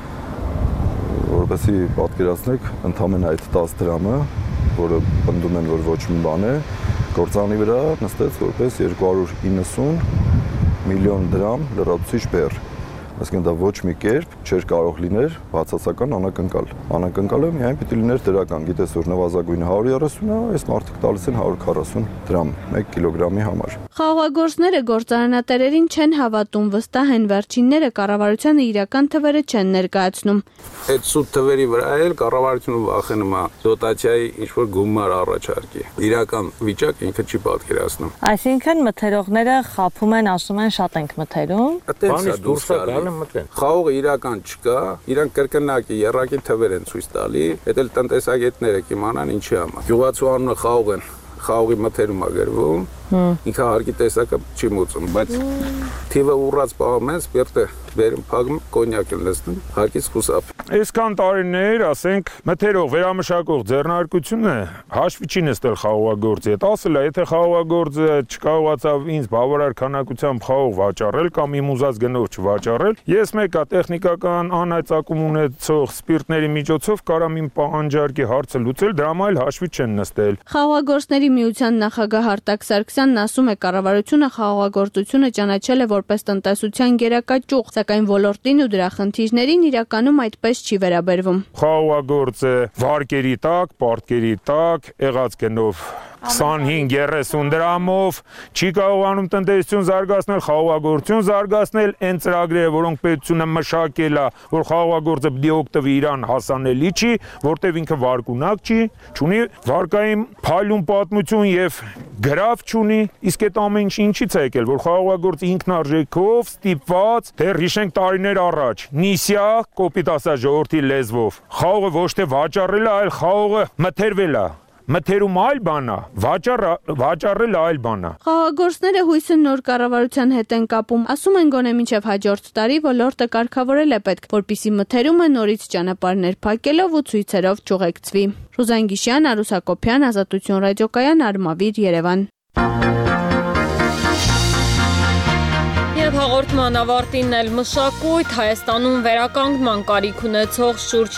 Որովհետեւ պատկերացնեք, ընդամենը այդ 10 դրամը, որը պնդում են որ ոչ մի բան է, գործանի վրա նստեց որպես 290 միլիոն դրամ լրացուցիչ բեռ։ Այսինքն դա ոչ մի կերպ չէր կարող լիներ բացասական անակնկալ։ Անակնկալը միայն պիտի լիներ դրական, գիտես որ նվազագույնը 130 է, այս մարդիկ տալիս են 140 դրամ 1 կիլոգրամի համար։ Խաղողագործները գործարանատերերին չեն հավատում, վստահ են վերջինները կառավարությանը իրական թվերը չեն ներկայացնում։ Այդ սուտ թվերի վրա էլ կառավարությունը վախենում է դոտացիայի ինչ-որ գումար առաջարկի։ Իրական վիճակ ինքը չի պատկերացնում։ Այսինքն մթերողները խափում են, ասում են շատ ենք մթերում։ Բանից դուրս գալու մտեն։ Խաղողը իրական չկա, իրանք կրկնակի երրակի թվեր են ցույց տալի, դա էլ տնտեսագետները կիմանան ինչի համար։ Գյուղացու անունը խաղող են, խաղողի մթերում է գրվում, ինքը հարկի տեսակը չի մուծում, բայց թիվը ուռած պահում են, սպիրտը վերում փակում, կոնյակ են լցնում, հարկից խուսափ։ Այսքան տարիներ, ասենք, մթերող վերամշակող ձեռնարկությունը հաշվի չի նստել խաղողագործի հետ, ասել է, եթե խաղողագործը չկարողացավ ինձ բավարար քանակությամբ խաղող վաճառել կամ իմ ուզած գնով չվաճառել, ես մեկա տեխնիկական անհայծակում ունեցող սպիրտների միջոցով կարամ իմ պահանջարկի հարցը լուծել, դրա այլ հաշվի չեն նստել։ Խաղողագործների միության նախագահ Արտակ Սարգսյանն ասում է, կառավարությունը խաղողագործությունը ճանաչել է որպես տնտեսության գերակա ճյուղ, սակայն ոլորտին ու դրա խնդիրներին իրականում այդպես մեզ չի վերաբերվում։ Խաղողագործը վարկերի տակ, պարտքերի տակ, եղած գնով 25-30 դրամով չի կարողանում տնտեսություն զարգացնել, խաղողագործություն զարգացնել, այն ծրագրերը, որոնք պետությունը մշակել է, որ խաղողագործը պիտի օգտվի իրան հասանելի չի, որտեվ ինքը վարկունակ չի, չունի վարկային փայլուն պատմություն եւ գրավ չունի, իսկ այդ ամեն ինչը ինչից է եկել, որ խաղողագործը ինքնարժեքով ստիպված դեռ հիշենք տարիներ առաջ, նիսյա, կոպիտ ասած ժողովրդի լեզվով, խաղողը ոչ թե վաճառել է, այլ խաղողը մթերվել է։ Մթերում այլ բան է, վաճառել այլ բան է։ Խաղողագործները հույսը նոր կառավարության հետ են կապում, ասում են գոնե մինչև հաջորդ տարի ոլորտը կարգավորել է պետք, որպիսի մթերումը նորից ճանապարհներ փակելով ու ցույցերով ճյուղեկցվի։ Ռուզան Գիշյան, Արուս Հակոբյան, Ազատություն ռադիոկայան, Արմավիր, Երևան։ Եվ հաղորդման ավարտին էլ մշակույթ, Հայաստանում վերականգնման կարիք ունեցող շուրջ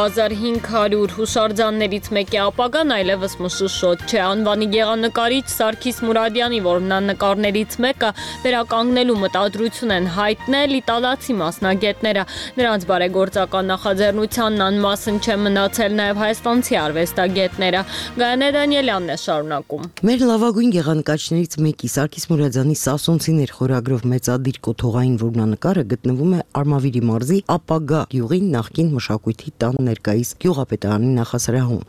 2500 հուշարձաններից մեկի ապագան այլևս մշուշոտ չէ։ Անվանի գեղանկարիչ Սարգիս Մուրադյանի որմնանկարներից մեկը վերականգնելու մտադրություն են հայտնել իտալացի մասնագետները։ Նրանց բարեգործական նախաձեռնությանն անմասն չեն մնացել նաև հայաստանցի արվեստագետները։ Գայանե Դանիելյանն է շարունակում։ Մեր լավագույն գեղանկարիչներից մեկի Սարգիս Մուրադյանի «Սասունցիներ» խորագրով մեծադիր կոթողային որմնանկարը գտնվում է Արմավիրի մարզի ապագա գյուղի նախկին մշակույթի տան ներկայիս գյուղապետարանի նախասրահում։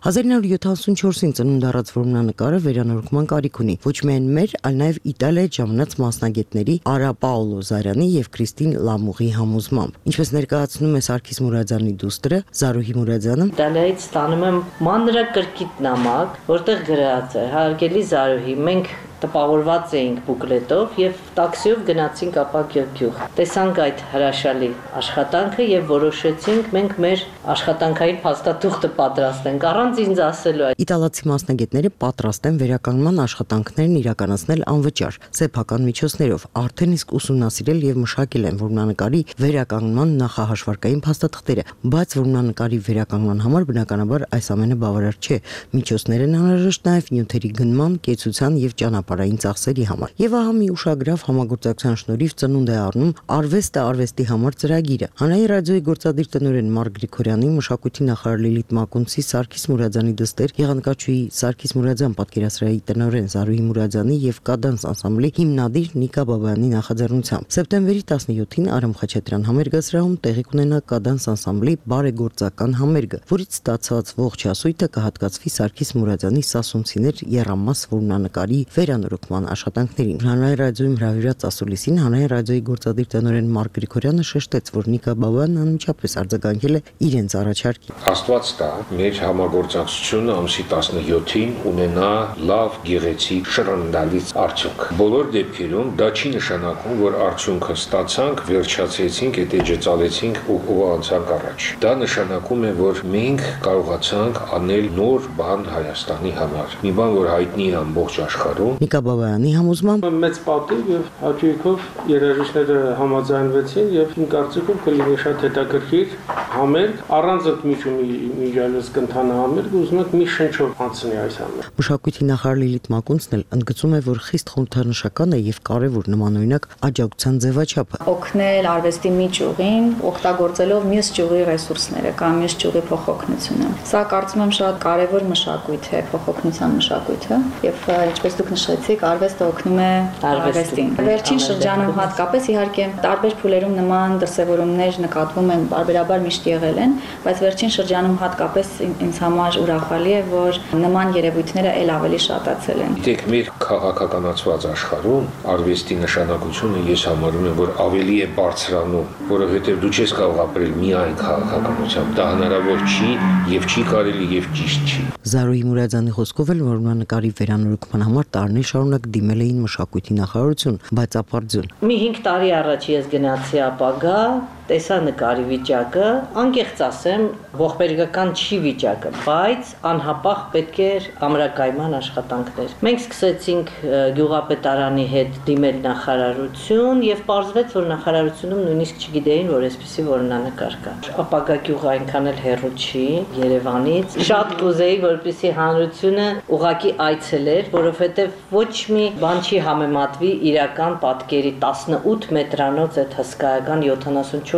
1974-ին ծնունդ առած որմնանկարը վերանորոգման կարիք ունի ոչ միայն մեր, այլ նաև Իտալիայից ժամանած մասնագետների Արա Պաոլո Զարյանի եւ Քրիստին Լամուղի համոզմամբ։ Ինչպես ներկայացնում է Սարգիս Մուրադյանի դուստրը Զարուհի Մուրադյանը, Իտալիայից ստանում եմ մանրակրկիտ նամակ, որտեղ գրած է. «Հարգելի Զարուհի, մենք տպավորված էինք բուկլետով եւ տաքսիով գնացինք ապագա գյուղ։ Տեսանք այդ հրաշալի աշխատանքը եւ որոշեցինք մենք մեր աշխատանքային փաստաթուղթը պատրաստենք առանց ինձ ասելու»։ Իտալացի մասնագետները պատրաստ են վերականգնման աշխատանքներն իրականացնել անվճար, սեփական միջոցներով, արդեն իսկ ուսումնասիրել եւ մշակել են որմնանկարի վերականգնման նախահաշվարկային փաստաթղթերը, բայց որմնանկարի վերականգնման համար բնականաբար այս ամենը բավարար չէ։ Միջոցներ են անհրաժեշտ նաեւ նյութերի գնման, կեցության եւ ճանապարհային ծախսերի համար։ Եվ ահա մի ուշագրավ համագործակցության շնորհիվ ծնունդ է առնում Արվեստը արվեստի համար ծրագիրը։ Հանրային ռադիոյի գործադիր տնօրեն Մարկ Գրիգորյանի, մշակույթի նախարար Լիլիթ Մակունցի, Սարգիս Մուրադյանի դստեր, գեղանկարչուհի Սարգիս Մուրադյան պատկերասրահի տնօրեն Զարուհի Մուրադյանի եւ Կադանս անսամբլի հիմնադիր Նիկա Բաբայանի նախաձեռնությամբ սեպտեմբերի 17-ին Արամ Խաչատրյան համերգասրահում տեղի կունենա Կադանս անսամբլի բարեգործական համերգը, որից ստացված ողջ հասույթը կհատկացվի Սարգիս Մուրադյանի «Սասունցիներ» եռամաս որմնանկարի վերանորոգման աշխատանքներին։ Հանրային ռադիոյում հրավիրած ասուլիսին հանրային ռադիոյի գործադիր տնօրեն Մարկ Գրիգորյանը շեշտեց, որ Նիկա Բաբայանն անմիջապես արձագանքել է իրենց առաջարկին։ Աստված տա, մեր համագործակցությունը ամսի 17-ին ունենա լավ գեղեցիկ շռնդալից արդյունք։ Բոլոր դեպքերում դա չի նշանակում, որ արդյունքը ստացանք, վերջացեցինք, էջեցալեցինք ու անցանք առաջ։ Դա նշանակում է, որ մենք կարողացանք անել նոր բան Հայաստանի համար։ Մի բան, որ հայտնի է ամբողջ աշխարհում։ Նիկա Բաբայանի համոզմամբ մեծ պատիվ եւ հաճույքով երաժիշտները համաձայնվեցին եւ իմ կարծիքով կլինի շատ հետաքրքիր համերգ, առանց ընդմիջումի միջալից կընթանա համերգ, ուզում եք մի շնչով անցնի այս համերգը։ Մշակույթի նախարար Լիլիթ Մակունցն էլ ընդգծում է, որ խիստ խորհրդանշական է եւ կարեւոր նմանօրինակ աջակցության ձևաչափը։ Օգնել արվեստի մի ճյուղին, օգտագործելով մյուս ճյուղի ռեսուրսները կամ մյուս ճյուղի փոխօգնությունը։ Սա կարծում եմ շատ կարեւոր մշակույթ է, փոխօգնության մշակույթը եւ ինչպես դուք նշեցիք, արվեստը օգնում է արվեստին։ Վերջին շրջանում հատկապես իհարկե տարբեր փուլերում նման դրսևորումներ նկատվում են, բարբերաբար միշտ եղել են, բայց վերջին շրջանում հատկապես ինձ համար ուրախալի է, որ նման երևույթները ել ավելի շատացել են։ Գիտեք, մեր քաղաքականացված աշխարհում արվեստի նշանակությունը ես համարում եմ, որ ավելի է բարձրանում, որովհետև դու չես կարող ապրել միայն քաղաքականությամբ։ Դա հնարավոր չի եւ չի կարելի եւ ճիշտ չի։ Զարուհի Մուրադյանի խոսքով էլ որմնանկարի վերանորոգման համար տարիներ շարունակ դիմել էին մշակույթի նախարարություն, բայց ապարդյուն։ Մի 5 տարի առաջ ես գնացի ապագա, տեսա նկարի վիճակը, անկեղծ ասեմ, ողբերգական չի վիճակը, բայց անհապաղ պետք էր ամրակայման աշխատանքներ։ Մենք սկսեցինք գյուղապետարանի հետ դիմել նախարարություն եւ պարզվեց, որ նախարարությունում նույնիսկ չգիտեին, որ այսպիսի որմնանկար կա։ Ապագա գյուղը այնքան էլ հեռու չի Երևանից։ Շատ կուզեի, որպեսզի հանրությունը ուղակի այցելեր, որովհետեւ ոչ մի բան չի համեմատվի իրական պատկերի 18 մետրանոց այդ հսկայական 74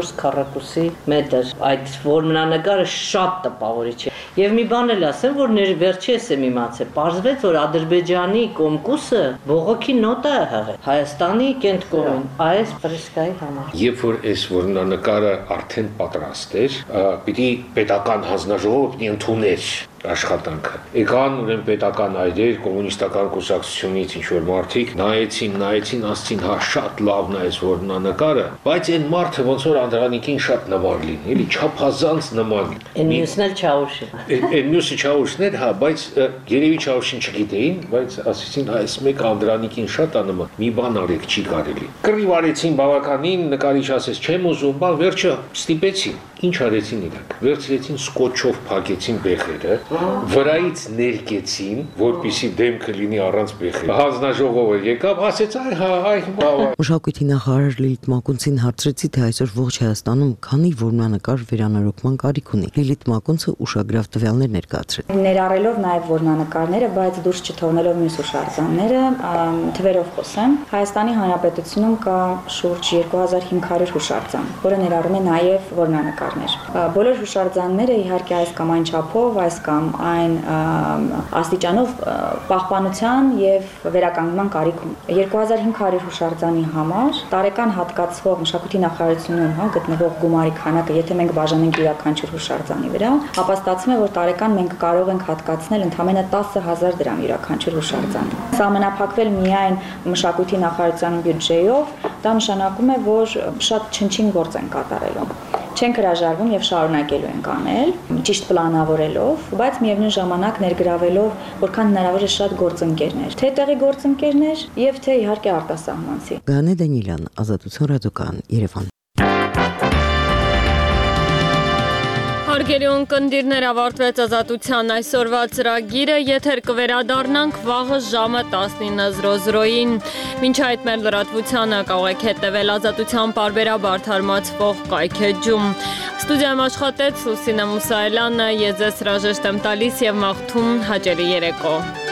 4 քառակուսի մետր։ Այդ որմնանկարը շատ տպավորիչ է։ Եվ մի բան էլ ասեմ, որ վերջերս եմ իմացել, պարզվեց, որ Ադրբեջանի կոմկուսը բողոքի նոտա է հղել Հայաստանի կենտկոմին այս ֆրեսկայի համար։ Երբ որ այս որմնանկարը արդեն պատրաստ էր, պիտի պետական հանձնաժողովը ընդուներ աշխատանքը։ Եկան ուրեմն պետական այրեր, կոմունիստական կուսակցությունից ինչ որ մարդիկ նայեցին, ասցին, հա շատ լավն է այս որմնանկարը, բայց այն մարդը ոնց որ Անդրանիկին շատ նման լինի, էլի չափազանց նման։ Այն մյուսն էլ Չաուշին։ Այն մյուսը Չաուշն էր, հա, բայց երևի Չաուշին չգիտեին, բայց ասեցին, այս մեկ Անդրանիկին շատ է նման, մի բան արեք, չի կարելի։ Կռիվ արեցին բավականին, նկարիչ ասեց, չեմ ուզում, բան վերջը ստիպեցին։ Ինչ արեցին իրանք։ Վերցրեցին սկոտչով փակեցին բեխերը, վրայից ներկեցին, որպեսզի դեմքը լինի առանց բեխերի։ Հանձնաժողովը եկավ, ասեց, Մշակույթի նախարար Լիլիթ Մակունցին հարցրեցի, թե այսօր ողջ Հայաստանում քանի որմնանկար վերանորոգման կարիք ունի։ Լիլիթ Մակունցը ուշագրավ տվյալներ ներկայացրեց։ Ներառելով նաև որմնանկարները, բայց դուրս չթողնելով մյուս հուշարձանները, թվերով խոսեմ, Հայաստանի Հանրապետությունում կա շուրջ 2500 հուշարձան, որը ներառում է նաև որմնանկարներ։ Բոլոր հուշարձանները իհարկե այս կամ այն չափով, այս կամ այն աստիճանով պահպանության եւ վերականգնման կարիք ունի։ 2500 հուշարձանի համար տարեկան հատկացվող մշակույթի նախարարությունում գտնվող գումարի քանակը, եթե մենք բաժանենք յուրաքանչյուր հուշարձանի վրա, ապա ստացվում է, որ տարեկան մենք կարող ենք հատկացնել ընդամենը 10000 դրամ յուրաքանչյուր հուշարձանի։ Սահմանափակվել միայն մշակույթի նախարարության բյուջեով, դա նշանակում է, որ շատ չնչին գործ են կատարելու։ Չենք հրաժարվում եւ շարունակելու ենք անել, ճիշտ պլանավորելով, բայց միևնույն ժամանակ ներգրավելով որքան հնարավոր է շատ գործընկերներ, թե տեղի գործընկերներ եւ թե իհարկե արտասահմանցի։ Գանե Դանիելյան, Ազատություն ռադիոկայան, Երևան։ Հարգելի ունկնդիրներ, ավարտվեց Ազատության այսօրվա ծրագիրը, եթեր կվերադառնանք վաղը ժամը 19:00-ին։ Մինչ այդ մեր լրատվությանը կարող եք հետևել Ազատության պարբերաբար թարմացվող կայքեջում։ Ստուդիայում աշխատեց Լուսինե Մուսայելյանը, ես ձեզ հրաժեշտ եմ տալիս եւ մաղթում հաճելի երեկո։